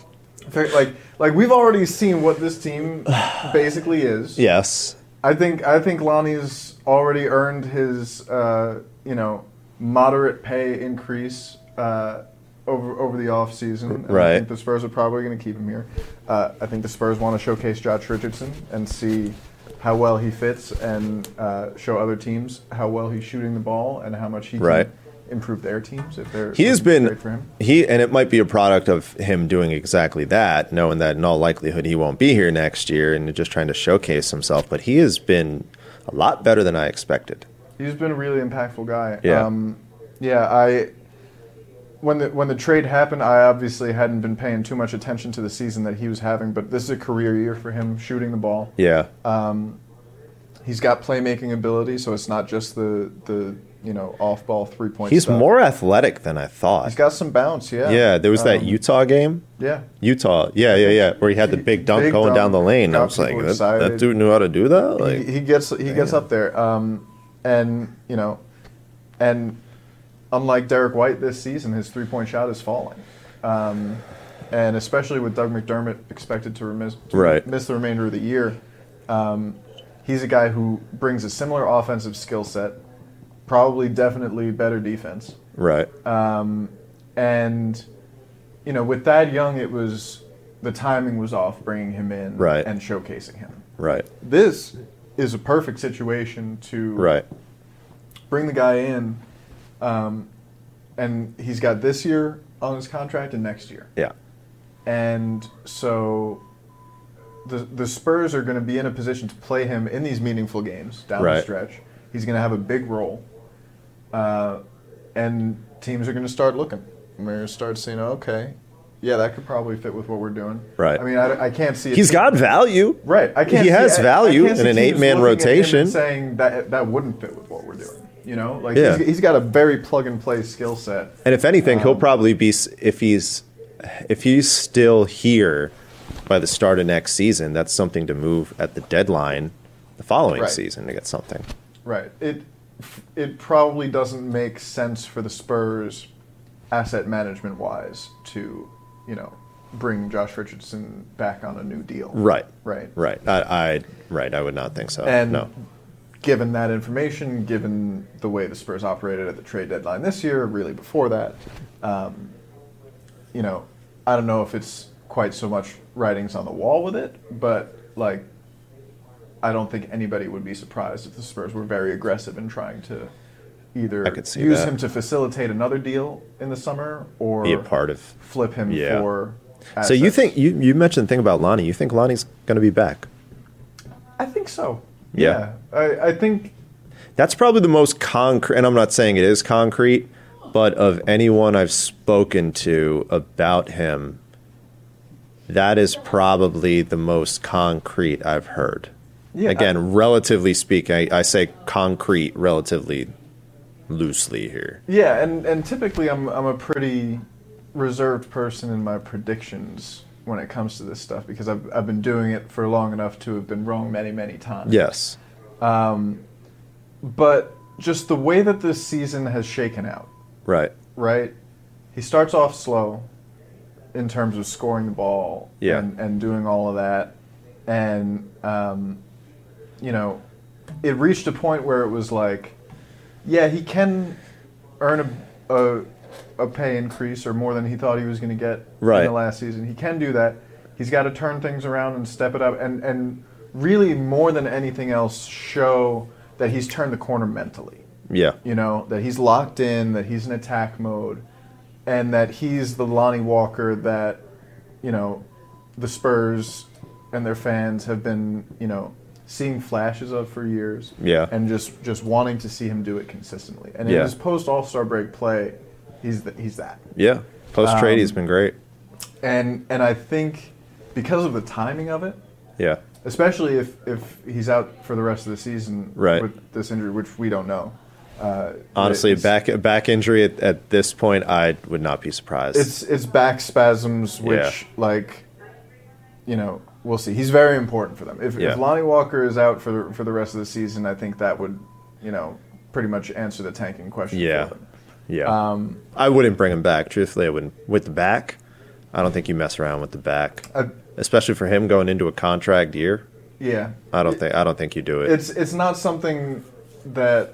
like like we've already seen what this team basically is. Yes. I think I think Lonnie's already earned his uh, you know, moderate pay increase uh, over over the off season. Right. I think the Spurs are probably going to keep him here. Uh, I think the Spurs want to showcase Josh Richardson and see how well he fits, and uh, show other teams how well he's shooting the ball and how much he Right. can improve their teams if they're He has looking been great for him. he, and it might be a product of him doing exactly that, knowing that in all likelihood he won't be here next year, and just trying to showcase himself. But he has been a lot better than I expected. He's been a really impactful guy. Yeah. Um, yeah, I when the when the trade happened, I obviously hadn't been paying too much attention to the season that he was having, but this is a career year for him shooting the ball. Yeah. Um, he's got playmaking ability, so it's not just the the you know off ball three point. He's stuff. more athletic than I thought. He's got some bounce. Yeah. Yeah, there was that Um, Utah game. Yeah. Utah, yeah, yeah, yeah, where he had the big dunk Big going dunk, down the lane. I got was like, people that, excited. that dude knew how to do that. Like, he, he gets he gets damn. up there, um, and you know, and unlike Derek White this season, his three point shot is falling, um, and especially with Doug McDermott expected to, remiss, to Right. miss the remainder of the year, um, he's a guy who brings a similar offensive skill set, probably definitely better defense, right, um, and you know, with Thad Young, it was the timing was off bringing him in Right. and showcasing him. right, This is a perfect situation to right, bring the guy in, um, and he's got this year on his contract and next year. yeah, And so the the Spurs are going to be in a position to play him in these meaningful games down the Right. stretch. He's going to have a big role, uh, and teams are going to start looking. And they're going to start saying, okay, yeah, that could probably fit with what we're doing. Right. I mean, I, I can't see. a he's team- got value. Right. I can't He see, has I- I value can't see in an teams eight-man looking at him rotation. and saying that that wouldn't fit with what we're doing. You know, like Yeah. he's, he's got a very plug and play skill set. And if anything, he'll Um, probably be s- if he's if he's still here by the start of next season. That's something to move at the deadline the following Right. season to get something. Right. It it probably doesn't make sense for the Spurs, asset management wise, to you know bring Josh Richardson back on a new deal. Right. Right. Right. I, I right. I would not think so. And no. given that information, given the way the Spurs operated at the trade deadline this year, really before that, um, you know, I don't know if it's quite so much writings on the wall with it, but like, I don't think anybody would be surprised if the Spurs were very aggressive in trying to either I could see use that. him to facilitate another deal in the summer or Be a part of. flip him Yeah. for. So you assets. think you you mentioned the thing about Lonnie? You think Lonnie's going to be back? I think so. Yeah. Yeah. I, I think. That's probably the most concrete, and I'm not saying it is concrete, but of anyone I've spoken to about him, that is probably the most concrete I've heard. Yeah, Again, I- relatively speaking, I, I say concrete relatively loosely here. Yeah, and, and typically I'm I'm a pretty reserved person in my predictions when it comes to this stuff because I've I've been doing it for long enough to have been wrong many many times. Yes. Um, but just the way that this season has shaken out, Right. right? He starts off slow in terms of scoring the ball Yeah. and, and doing all of that, and um, you know, it reached a point where it was like, yeah, he can earn a, a, a pay increase or more than he thought he was going to get Right. in the last season. He can do that. he's got to turn things around and step it up, and and really more than anything else, show that he's turned the corner mentally. Yeah. You know, that he's locked in, that he's in attack mode, and that he's the Lonnie Walker that, you know, the Spurs and their fans have been, you know, seeing flashes of for years. Yeah. And just, just wanting to see him do it consistently. And yeah. in his post All-Star break play, he's the, he's that. Yeah. Post trade, um, he's been great. And and I think because of the timing of it, yeah. especially if, if he's out for the rest of the season right. with this injury, which we don't know. Uh, Honestly, back back injury at, at this point, I would not be surprised. It's it's back spasms, which yeah. like, you know, we'll see. He's very important for them. If, yeah. if Lonnie Walker is out for the for the rest of the season, I think that would, you know, pretty much answer the tanking question. Yeah, for them. yeah. Um, I wouldn't bring him back. Truthfully, I wouldn't. With the back, I don't think you mess around with the back, uh, especially for him going into a contract year. Yeah, I don't think I don't think you do it. It's it's not something that.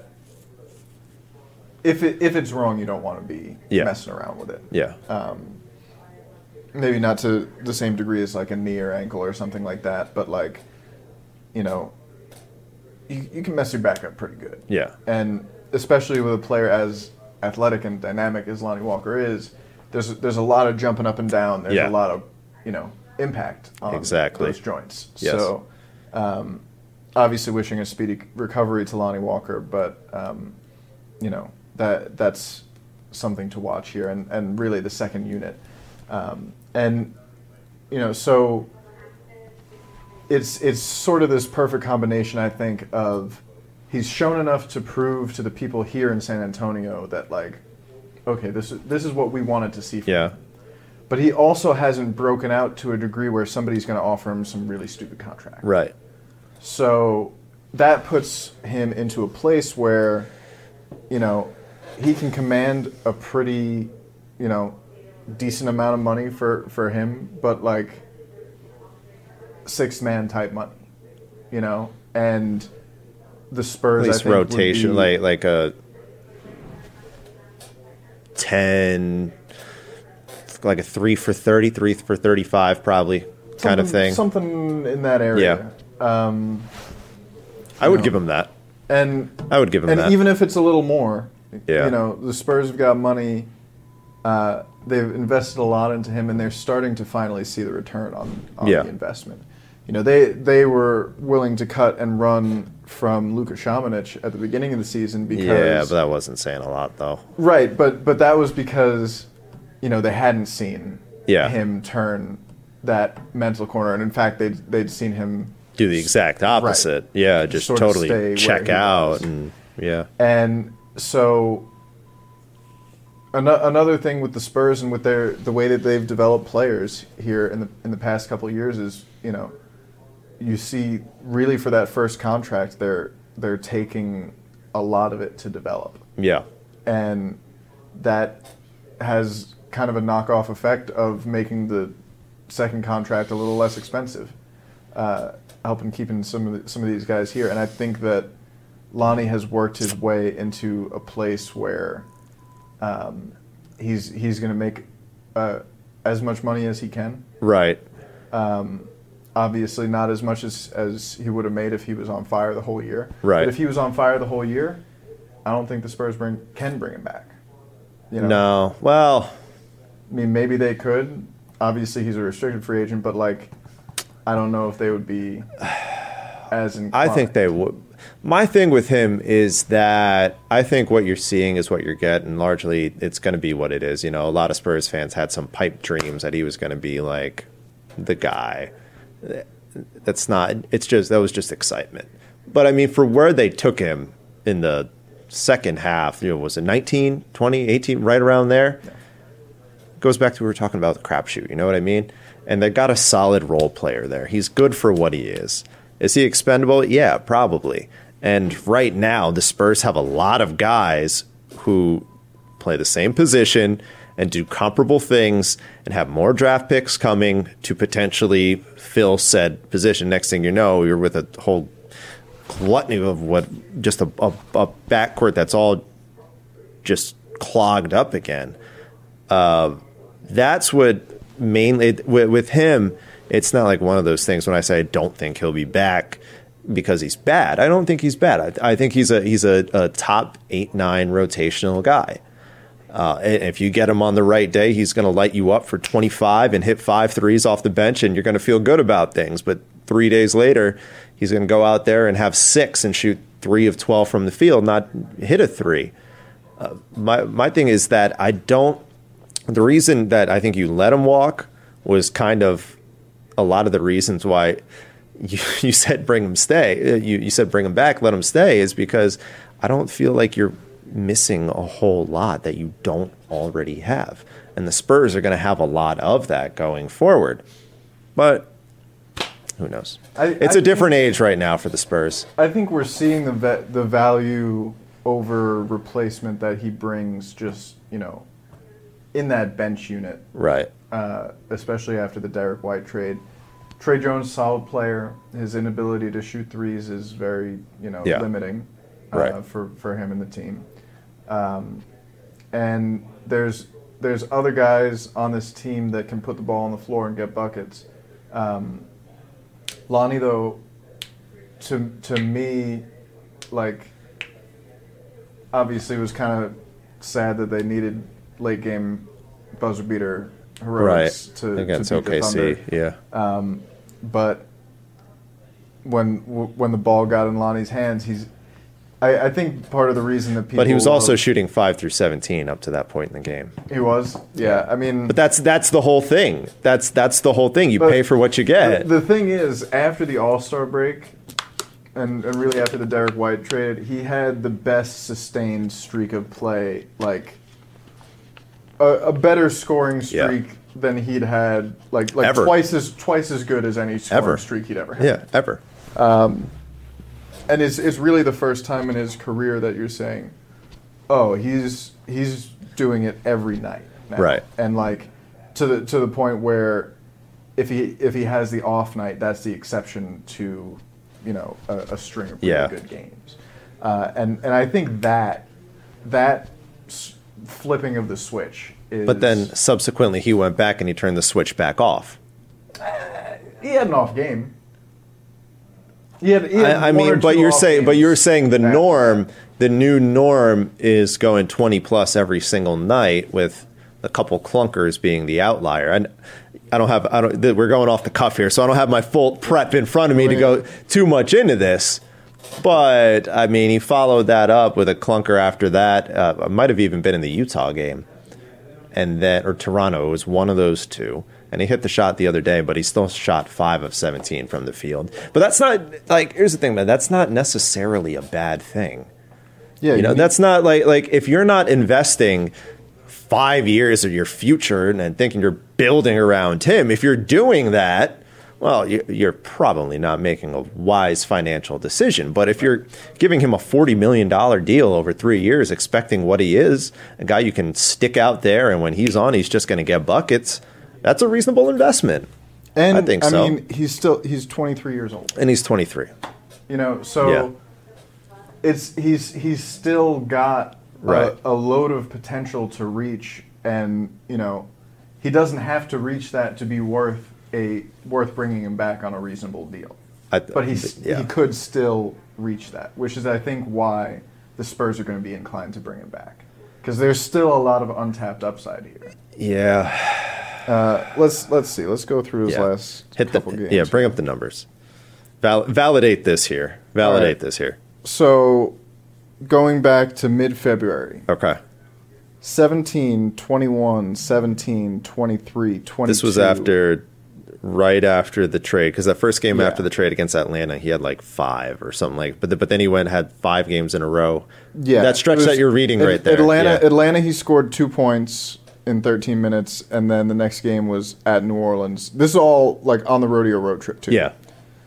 If it if it's wrong, you don't want to be yeah. messing around with it. Yeah. Um, maybe not to the same degree as like a knee or ankle or something like that, but like, you know, you you can mess your back up pretty good. Yeah. And especially with a player as athletic and dynamic as Lonnie Walker is, there's there's a lot of jumping up and down. There's yeah. a lot of, you know, impact on exactly. those joints. Yes. So, um, obviously wishing a speedy recovery to Lonnie Walker, but um, you know. That that's something to watch here, and, and really the second unit, um, and you know, so it's it's sort of this perfect combination, I think, of he's shown enough to prove to the people here in San Antonio that like, okay, this is this is what we wanted to see from yeah. him. But he also hasn't broken out to a degree where somebody's going to offer him some really stupid contract. Right. So that puts him into a place where, you know, he can command a pretty, you know, decent amount of money for, for him, but like six man type money, you know, and the Spurs, at least I think, rotation, would be, like like a ten, like a three for thirty, three for thirty-five, probably kind of thing, something in that area. Yeah, um, I would know. give him that, and I would give him and that, even if it's a little more. Yeah. You know, the Spurs have got money. Uh, they've invested a lot into him, and they're starting to finally see the return on, on yeah. the investment. You know, they they were willing to cut and run from Luka Šamanić at the beginning of the season because yeah, but that wasn't saying a lot, though. Right, but but that was because, you know, they hadn't seen yeah. him turn that mental corner, and in fact, they'd they'd seen him do the exact opposite. Right. Yeah, just sort totally check out, and yeah, and. So an- another thing with the Spurs and with their the way that they've developed players here in the in the past couple of years is, you know, you see really for that first contract they're they're taking a lot of it to develop. Yeah. And that has kind of a knockoff effect of making the second contract a little less expensive, uh, helping keeping some of the, some of these guys here. And I think that Lonnie has worked his way into a place where um, he's he's going to make uh, as much money as he can. Right. Um, obviously, not as much as, as he would have made if he was on fire the whole year. Right. But if he was on fire the whole year, I don't think the Spurs bring can bring him back. You know? No. Well, I mean, maybe they could. Obviously, he's a restricted free agent, but like, I don't know if they would be as inclined. I think they would. My thing with him is that I think what you're seeing is what you're getting. Largely, it's going to be what it is. You know, a lot of Spurs fans had some pipe dreams that he was going to be like the guy. That's not. It's just that was just excitement. But I mean, for where they took him in the second half, you know, was it nineteen, twenty, eighteen, right around there? Yeah. Goes back to what we were talking about the crapshoot. You know what I mean? And they got a solid role player there. He's good for what he is. Is he expendable? Yeah, probably. And right now, the Spurs have a lot of guys who play the same position and do comparable things and have more draft picks coming to potentially fill said position. Next thing you know, you're with a whole gluttony of what just a, a, a backcourt that's all just clogged up again. Uh, that's what mainly with, with him. It's not like one of those things when I say I don't think he'll be back because he's bad. I don't think he's bad. I, I think he's a he's a, a top eight nine rotational guy. Uh, and if you get him on the right day, he's going to light you up for twenty-five and hit five threes off the bench, and you're going to feel good about things. But three days later, he's going to go out there and have six and shoot three of twelve from the field, not hit a three. Uh, my my thing is that I don't. The reason that I think you let him walk was kind of a lot of the reasons why you, you said bring him stay. You you said bring him back, let him stay, is because I don't feel like you're missing a whole lot that you don't already have. And the Spurs are going to have a lot of that going forward. But who knows? I, it's I a different think, age right now for the Spurs. I think we're seeing the ve- the value over replacement that he brings just, you know, in that bench unit. Right. Uh, especially after the Derek White trade. Trey Jones, solid player. His inability to shoot threes is very, you know, yeah. limiting uh, right. for, for him and the team. Um, and there's there's other guys on this team that can put the ball on the floor and get buckets. Um, Lonnie, though, to to me, like, obviously was kind of sad that they needed late game buzzer beater heroics right. to, against to beat O K C. the Thunder. Yeah. Um, but when when the ball got in Lonnie's hands, he's. I, I think part of the reason that people. But he was also love, shooting five through seventeen up to that point in the game. He was, yeah. I mean, but that's that's the whole thing. That's that's the whole thing. You pay for what you get. The, the thing is, after the All-Star break, and, and really after the Derek White trade, he had the best sustained streak of play, like a, a better scoring streak yeah. than he'd had, like like ever. twice as twice as good as any scoring ever. streak he'd ever had. Yeah, ever. Um, And it's it's really the first time in his career that you're saying, oh, he's he's doing it every night now. Right. And like to the to the point where if he if he has the off night, that's the exception to, you know, a, a string of really yeah. good games. Uh, and and I think that that s- flipping of the switch is. But then subsequently he went back and he turned the switch back off. Uh, he had an off game. He had, he had I, I mean, but you're saying, but you're saying the norm, the new norm is going twenty plus every single night, with a couple clunkers being the outlier. And I don't have, I don't. We're going off the cuff here, so I don't have my full prep in front of me to go too much into this. But I mean, he followed that up with a clunker after that. Uh, it might have even been in the Utah game, and then or Toronto. It was one of those two. And he hit the shot the other day, but he still shot five of seventeen from the field. But that's not, like, here's the thing, man. That's not necessarily a bad thing. Yeah, you know, you that's not like, like if you're not investing five years of your future and thinking you're building around him, if you're doing that, well, you're probably not making a wise financial decision. But if you're giving him a forty million dollars deal over three years, expecting what he is, a guy you can stick out there, and when he's on, he's just going to get buckets, that's a reasonable investment. And I think so. I mean, he's still he's twenty-three years old. And he's twenty-three. You know, so yeah. it's he's he's still got right. a, a load of potential to reach, and you know, he doesn't have to reach that to be worth a worth bringing him back on a reasonable deal. I, but he's, yeah. he could still reach that, which is I think why the Spurs are going to be inclined to bring him back, because there's still a lot of untapped upside here. Yeah. Uh, let's let's see. Let's go through his yeah. last Hit couple the, games. Yeah, bring up the numbers. Val- validate this here. Validate right. this here. So, going back to mid-February. Okay. seventeen, twenty-one, seventeen, twenty-three, twenty-two. This was after, right after the trade, because that first game yeah. after the trade against Atlanta, he had like five or something like. But the, but then he went and had five games in a row. Yeah, that stretch was, that you're reading at, right there. Atlanta, yeah. Atlanta, he scored two points in thirteen minutes, and then the next game was at New Orleans. This is all like on the rodeo road trip too. Yeah.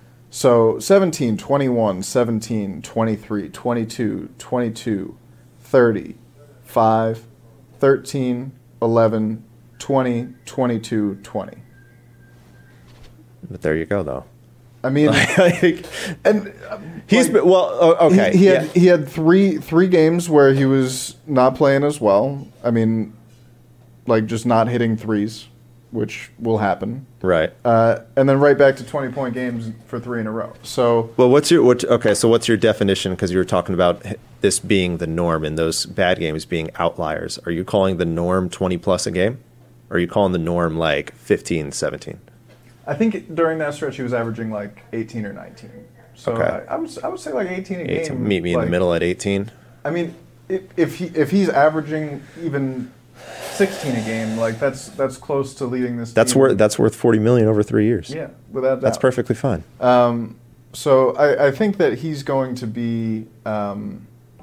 So seventeen, twenty-one, seventeen, twenty-three, twenty-two, twenty-two, thirty, five, thirteen, eleven, twenty, twenty-two, twenty. But there you go, though. I mean, like, and uh, he's like, been, well, uh, okay. He, he had yeah. he had three three games where he was not playing as well. I mean, like just not hitting threes. which will happen. Right. Uh, and then right back to twenty-point games for three in a row. So, well, what's your what? Okay, so what's your definition? Because you were talking about this being the norm and those bad games being outliers. Are you calling the norm twenty plus a game? Or are you calling the norm like fifteen, seventeen? I think during that stretch he was averaging like eighteen or nineteen. So okay. I, I would I would say like eighteen a eighteen, game. Meet me like, in the middle at eighteen. I mean, if, if he if he's averaging even sixteen a game, like that's that's close to leading this. That's team. worth that's worth forty million over three years. Yeah, without doubt. That's perfectly fine. Um, so I, I think that he's going to be um,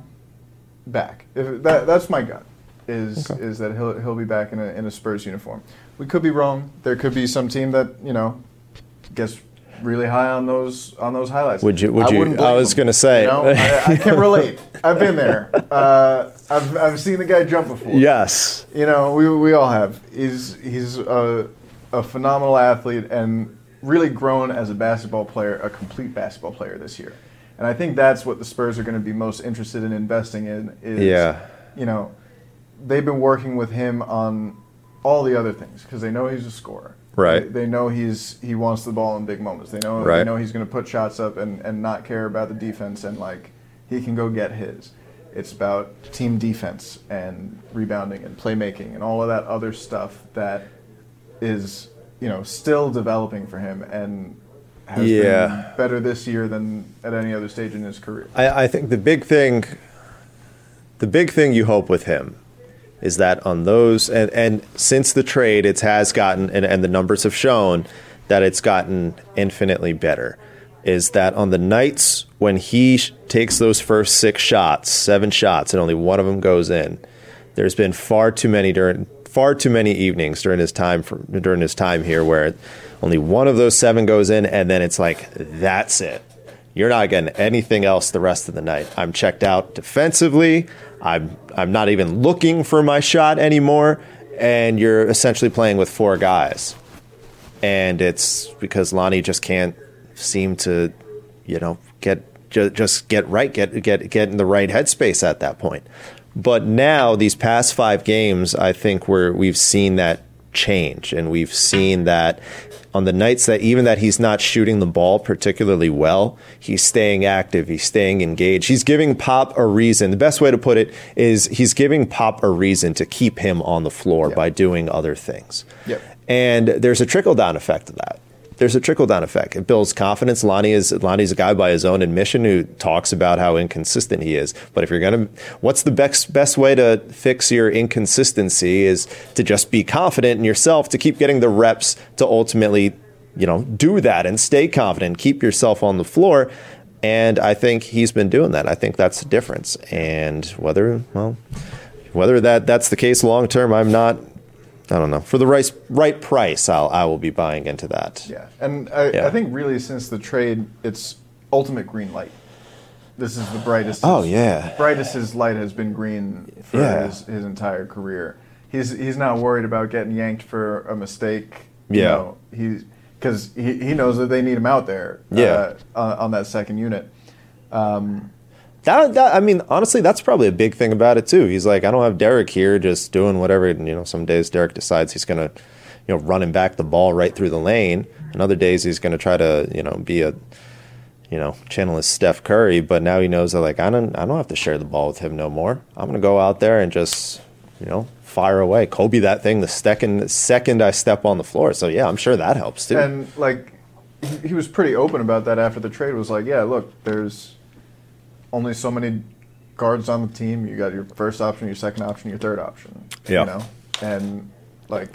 back. If that that's my gut. Is okay. is that he'll he'll be back in a in a Spurs uniform. We could be wrong. There could be some team that you know gets really high on those on those highlights. Would you? Would I you? I was going to say. You know, I, I can relate. I've been there. Uh, I've I've seen the guy jump before. Yes. You know, we we all have. He's he's a a phenomenal athlete and really grown as a basketball player, a complete basketball player this year. And I think that's what the Spurs are going to be most interested in investing in. Is, yeah. You know. They've been working with him on all the other things because they know he's a scorer. Right. They, they know he's he wants the ball in big moments. They know right. they know he's going to put shots up and, and not care about the defense and like he can go get his. It's about team defense and rebounding and playmaking and all of that other stuff that is you know still developing for him and has yeah. been better this year than at any other stage in his career. I, I think the big thing, the big thing you hope with him. Is that on those and, and since the trade it has gotten and, and the numbers have shown that it's gotten infinitely better is that on the nights when he sh- takes those first six shots seven shots and only one of them goes in there's been far too many during far too many evenings during his time for, during his time here where only one of those seven goes in and then it's like that's it. You're not getting anything else the rest of the night. I'm checked out defensively. I'm I'm not even looking for my shot anymore, and you're essentially playing with four guys. And it's because Lonnie just can't seem to, you know, get ju- just get right, get get get in the right headspace at that point. But now these past five games, I think we're we've seen that change, and we've seen that. On the nights that even that he's not shooting the ball particularly well, he's staying active, he's staying engaged. He's giving Pop a reason. The best way to put it is he's giving Pop a reason to keep him on the floor yep. by doing other things. Yep. And there's a trickle-down effect of that. There's a trickle-down effect. It builds confidence. Lonnie is Lonnie's a guy by his own admission who talks about how inconsistent he is. But if you're going to, what's the best best way to fix your inconsistency is to just be confident in yourself, to keep getting the reps to ultimately, you know, do that and stay confident, keep yourself on the floor. And I think he's been doing that. I think that's the difference. And whether, well, whether that that's the case long term, I'm not. I don't know. For the right right price, I'll I will be buying into that. Yeah, and I, yeah. I think really since the trade, it's ultimate green light. This is the brightest. Oh his, yeah, brightest his light has been green for yeah. his, his entire career. He's he's not worried about getting yanked for a mistake. You yeah, know, he because he he knows that they need him out there. Yeah. uh, on, on that second unit. Um, That, that I mean, honestly, that's probably a big thing about it too. He's like, I don't have Derek here, just doing whatever. And, you know, some days Derek decides he's gonna, you know, run him back the ball right through the lane. And other days he's gonna try to, you know, be a, you know, channel his Steph Curry. But now he knows that like I don't, I don't have to share the ball with him no more. I'm gonna go out there and just, you know, fire away, Kobe that thing the second second I step on the floor. So yeah, I'm sure that helps too. and like he, he was pretty open about that after the trade. Was like, yeah, look, there's only so many guards on the team. You got your first option, your second option, your third option. Yeah. You know? And like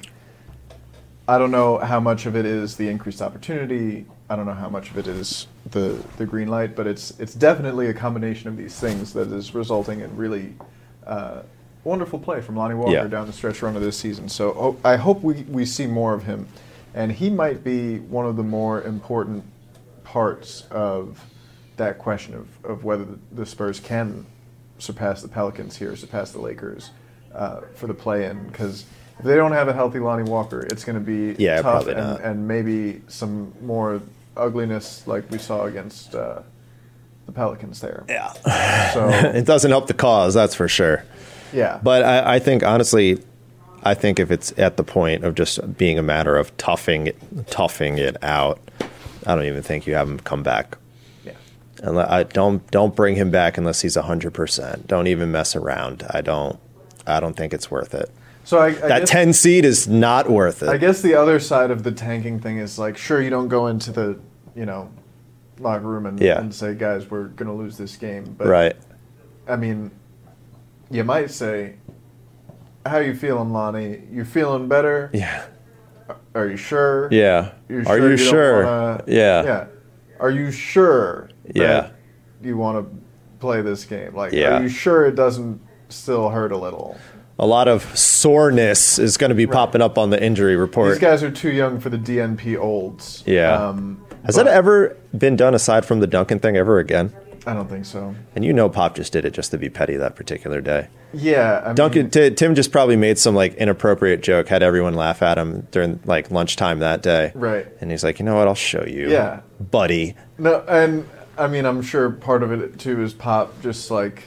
I don't know how much of it is the increased opportunity. I don't know how much of it is the, the green light, but it's it's definitely a combination of these things that is resulting in really uh, wonderful play from Lonnie Walker yeah. down the stretch run of this season. So oh, I hope we, we see more of him. And he might be one of the more important parts of that question of, of whether the Spurs can surpass the Pelicans here, surpass the Lakers uh, for the play-in. Because if they don't have a healthy Lonnie Walker, it's going to be yeah, tough probably and, not. and maybe some more ugliness like we saw against uh, the Pelicans there. Yeah. So it doesn't help the cause, that's for sure. Yeah. But I, I think, honestly, I think if it's at the point of just being a matter of toughing it, toughing it out, I don't even think you have him come back. Yeah. And I don't don't bring him back unless he's a hundred percent. Don't even mess around. I don't. I don't think it's worth it. So I, I that guess, ten seed is not worth it. I guess the other side of the tanking thing is like, sure, you don't go into the, you know, locker room and, Yeah. and say, guys, we're gonna lose this game. But right. I mean, you might say, how you feeling, Lonnie? You feeling better? Yeah. Are you sure? Yeah. You're Are sure you don't sure? wanna- Yeah. Yeah. Are you sure that Yeah. you want to play this game? Like, Yeah. are you sure it doesn't still hurt a little? A lot of soreness is going to be popping up on the injury report. These guys are too young for the D N P olds. Yeah. Um, Has but that ever been done aside from the Duncan thing ever again? I don't think so. And you know Pop just did it just to be petty that particular day. Yeah. I Duncan, mean, t- Tim just probably made some like inappropriate joke, had everyone laugh at him during like lunchtime that day. Right. And he's like, you know what? I'll show you. Yeah. Buddy. No, and I mean, I'm sure part of it too is Pop just like.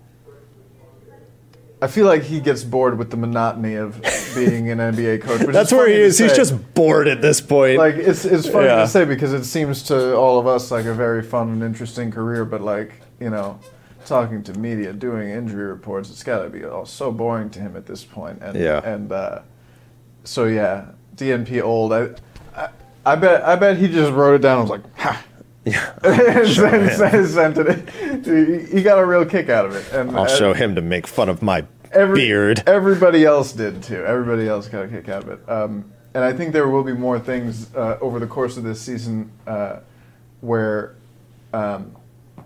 I feel like he gets bored with the monotony of being an N B A coach. Which That's is where funny he to is. He's say. just bored at this point. Like it's it's funny Yeah. to say because it seems to all of us like a very fun and interesting career, but like you know, talking to media, doing injury reports, it's got to be all so boring to him at this point. And Yeah. and uh, so yeah, D N P old. I, I I bet I bet he just wrote it down and was like, ha. yeah. and show sent, him. sent it. He- He got a real kick out of it. And I'll uh, show him to make fun of my Every, beard. Everybody else did too. Everybody else got a kick out of it. Um, and I think there will be more things uh, over the course of this season uh, where, um,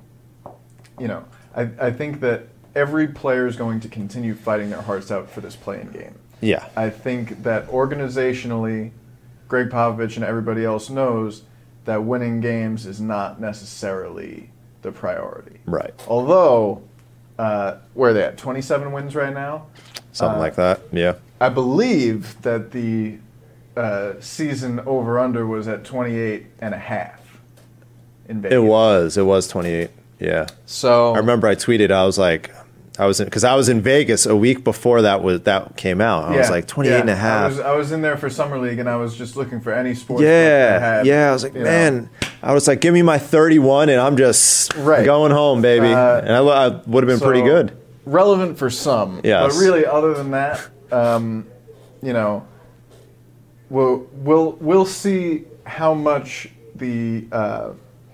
you know, I, I think that every player is going to continue fighting their hearts out for this playing game. Yeah. I think that organizationally, Greg Popovich and everybody else knows that winning games is not necessarily the priority. Right. Although, uh, where are they at? twenty-seven wins right now? Something Uh, like that. Yeah. I believe that the uh, season over-under was at twenty-eight and a half in Vegas. It was. It was twenty-eight. Yeah. So I remember I tweeted, I was like, I was in, because I was in Vegas a week before that was that came out. I was yeah, like twenty-eight yeah. and a half. I was, I was in there for Summer League, and I was just looking for any sports. book Yeah, that had, yeah. I was like, you know, man, I was like, give me my thirty-one, and I'm just Right. going home, baby. Uh, and I, I would have been so pretty good. Relevant for some. Yes. But really, other than that, um, you know, we'll, we'll, we'll see how much the uh,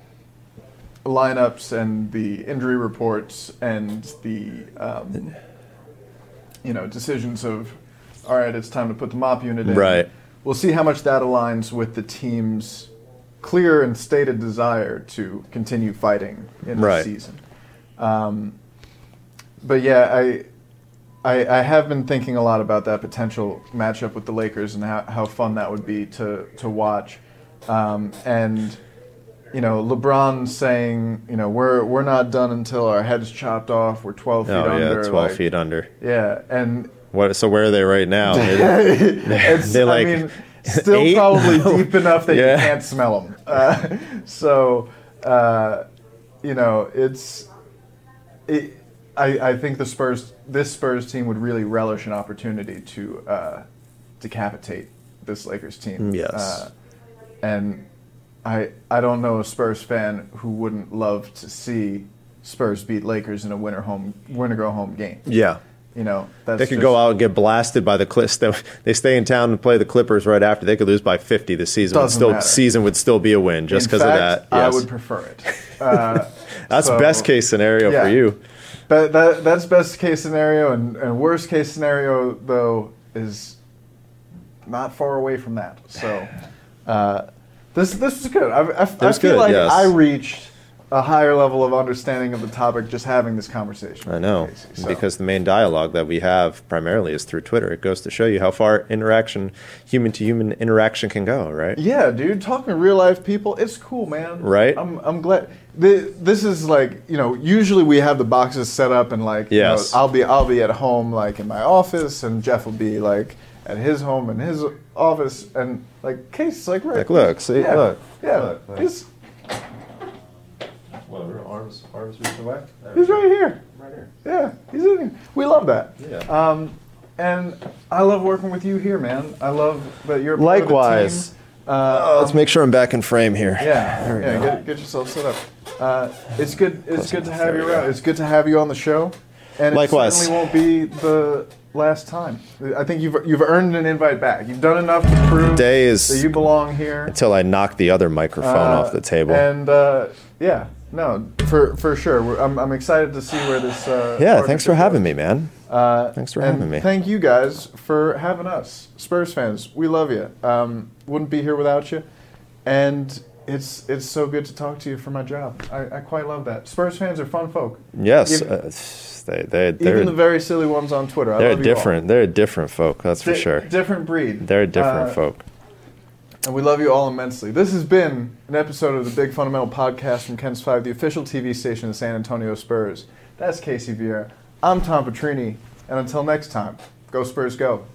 lineups and the injury reports and the, um, you know, decisions of, all right, it's time to put the mop unit in. Right. We'll see how much that aligns with the team's clear and stated desire to continue fighting in the Right. season. Um, but yeah, I, I I have been thinking a lot about that potential matchup with the Lakers and how, how fun that would be to to watch. Um, and you know, LeBron saying, you know, we're we're not done until our head's chopped off. We're twelve feet Oh under. yeah, twelve like- feet under. Yeah, and What? So where are they right now? it's, they're like I mean, still eight? probably No. deep enough that Yeah. you can't smell them. Uh, so, uh, you know, it's. It, I, I think the Spurs, this Spurs team would really relish an opportunity to uh, decapitate this Lakers team. Yes. Uh, and I I don't know a Spurs fan who wouldn't love to see Spurs beat Lakers in a winner home winner go home game. Yeah. You know, that's They could just- go out and get blasted by the Clips. They stay in town and play the Clippers right after. They could lose by fifty. The season would Doesn't still matter. season would still be a win just In because of fact, that. I Yes. would prefer it. Uh, That's so- best case scenario yeah. for you. But that that's best case scenario, and, and worst case scenario though is not far away from that. So uh, this this is good. I, I, I feel was good, like yes. I reached a higher level of understanding of the topic just having this conversation. I know, with Casey, so. because the main dialogue that we have primarily is through Twitter. It goes to show you how far interaction, human to human interaction can go, right? Yeah, dude, talking to real life people, it's cool, man. Right? I'm I'm glad. The, this is like, you know, usually we have the boxes set up and like, you Yes. know, I'll be I'll be at home like in my office and Jeff will be like at his home in his office and like Casey's like right. Like, look, see, yeah, look, yeah, look, look. he's Whatever, arms, arms reach away. he's right here. Right here. Yeah, he's in here. We love that. Yeah. Um, and I love working with you here, man. I love that you're a part of the Likewise. team. Uh, Oh, let's make sure I'm back in frame here. Yeah, There we yeah. go. Get, get yourself set up. Uh, it's good. It's Close good to enough. have There you we around. go. It's good to have you on the show, and Likewise. it certainly won't be the last time. I think you've you've earned an invite back. You've done enough to prove Day is that you belong here. until I knock the other microphone Uh, off the table. And uh, yeah, no, for for sure. We're, I'm I'm excited to see where this. Uh, yeah, thanks for partnership having goes. me, man. Uh, Thanks for and having me. Thank you guys for having us, Spurs fans. We love you. Um, wouldn't be here without you. And it's it's so good to talk to you for my job. I, I quite love that. Spurs fans are fun folk. Yes, Even, uh, they they they're even the very silly ones on Twitter. I they're love you all. different. They're a different folk. That's for Di- sure. Different breed. They're a different Uh, folk. And we love you all immensely. This has been an episode of the Big Fundamental Podcast from Ken's Five, the official T V station of the San Antonio Spurs. That's Casey Vieira. I'm Tom Petrini. And until next time, go Spurs go.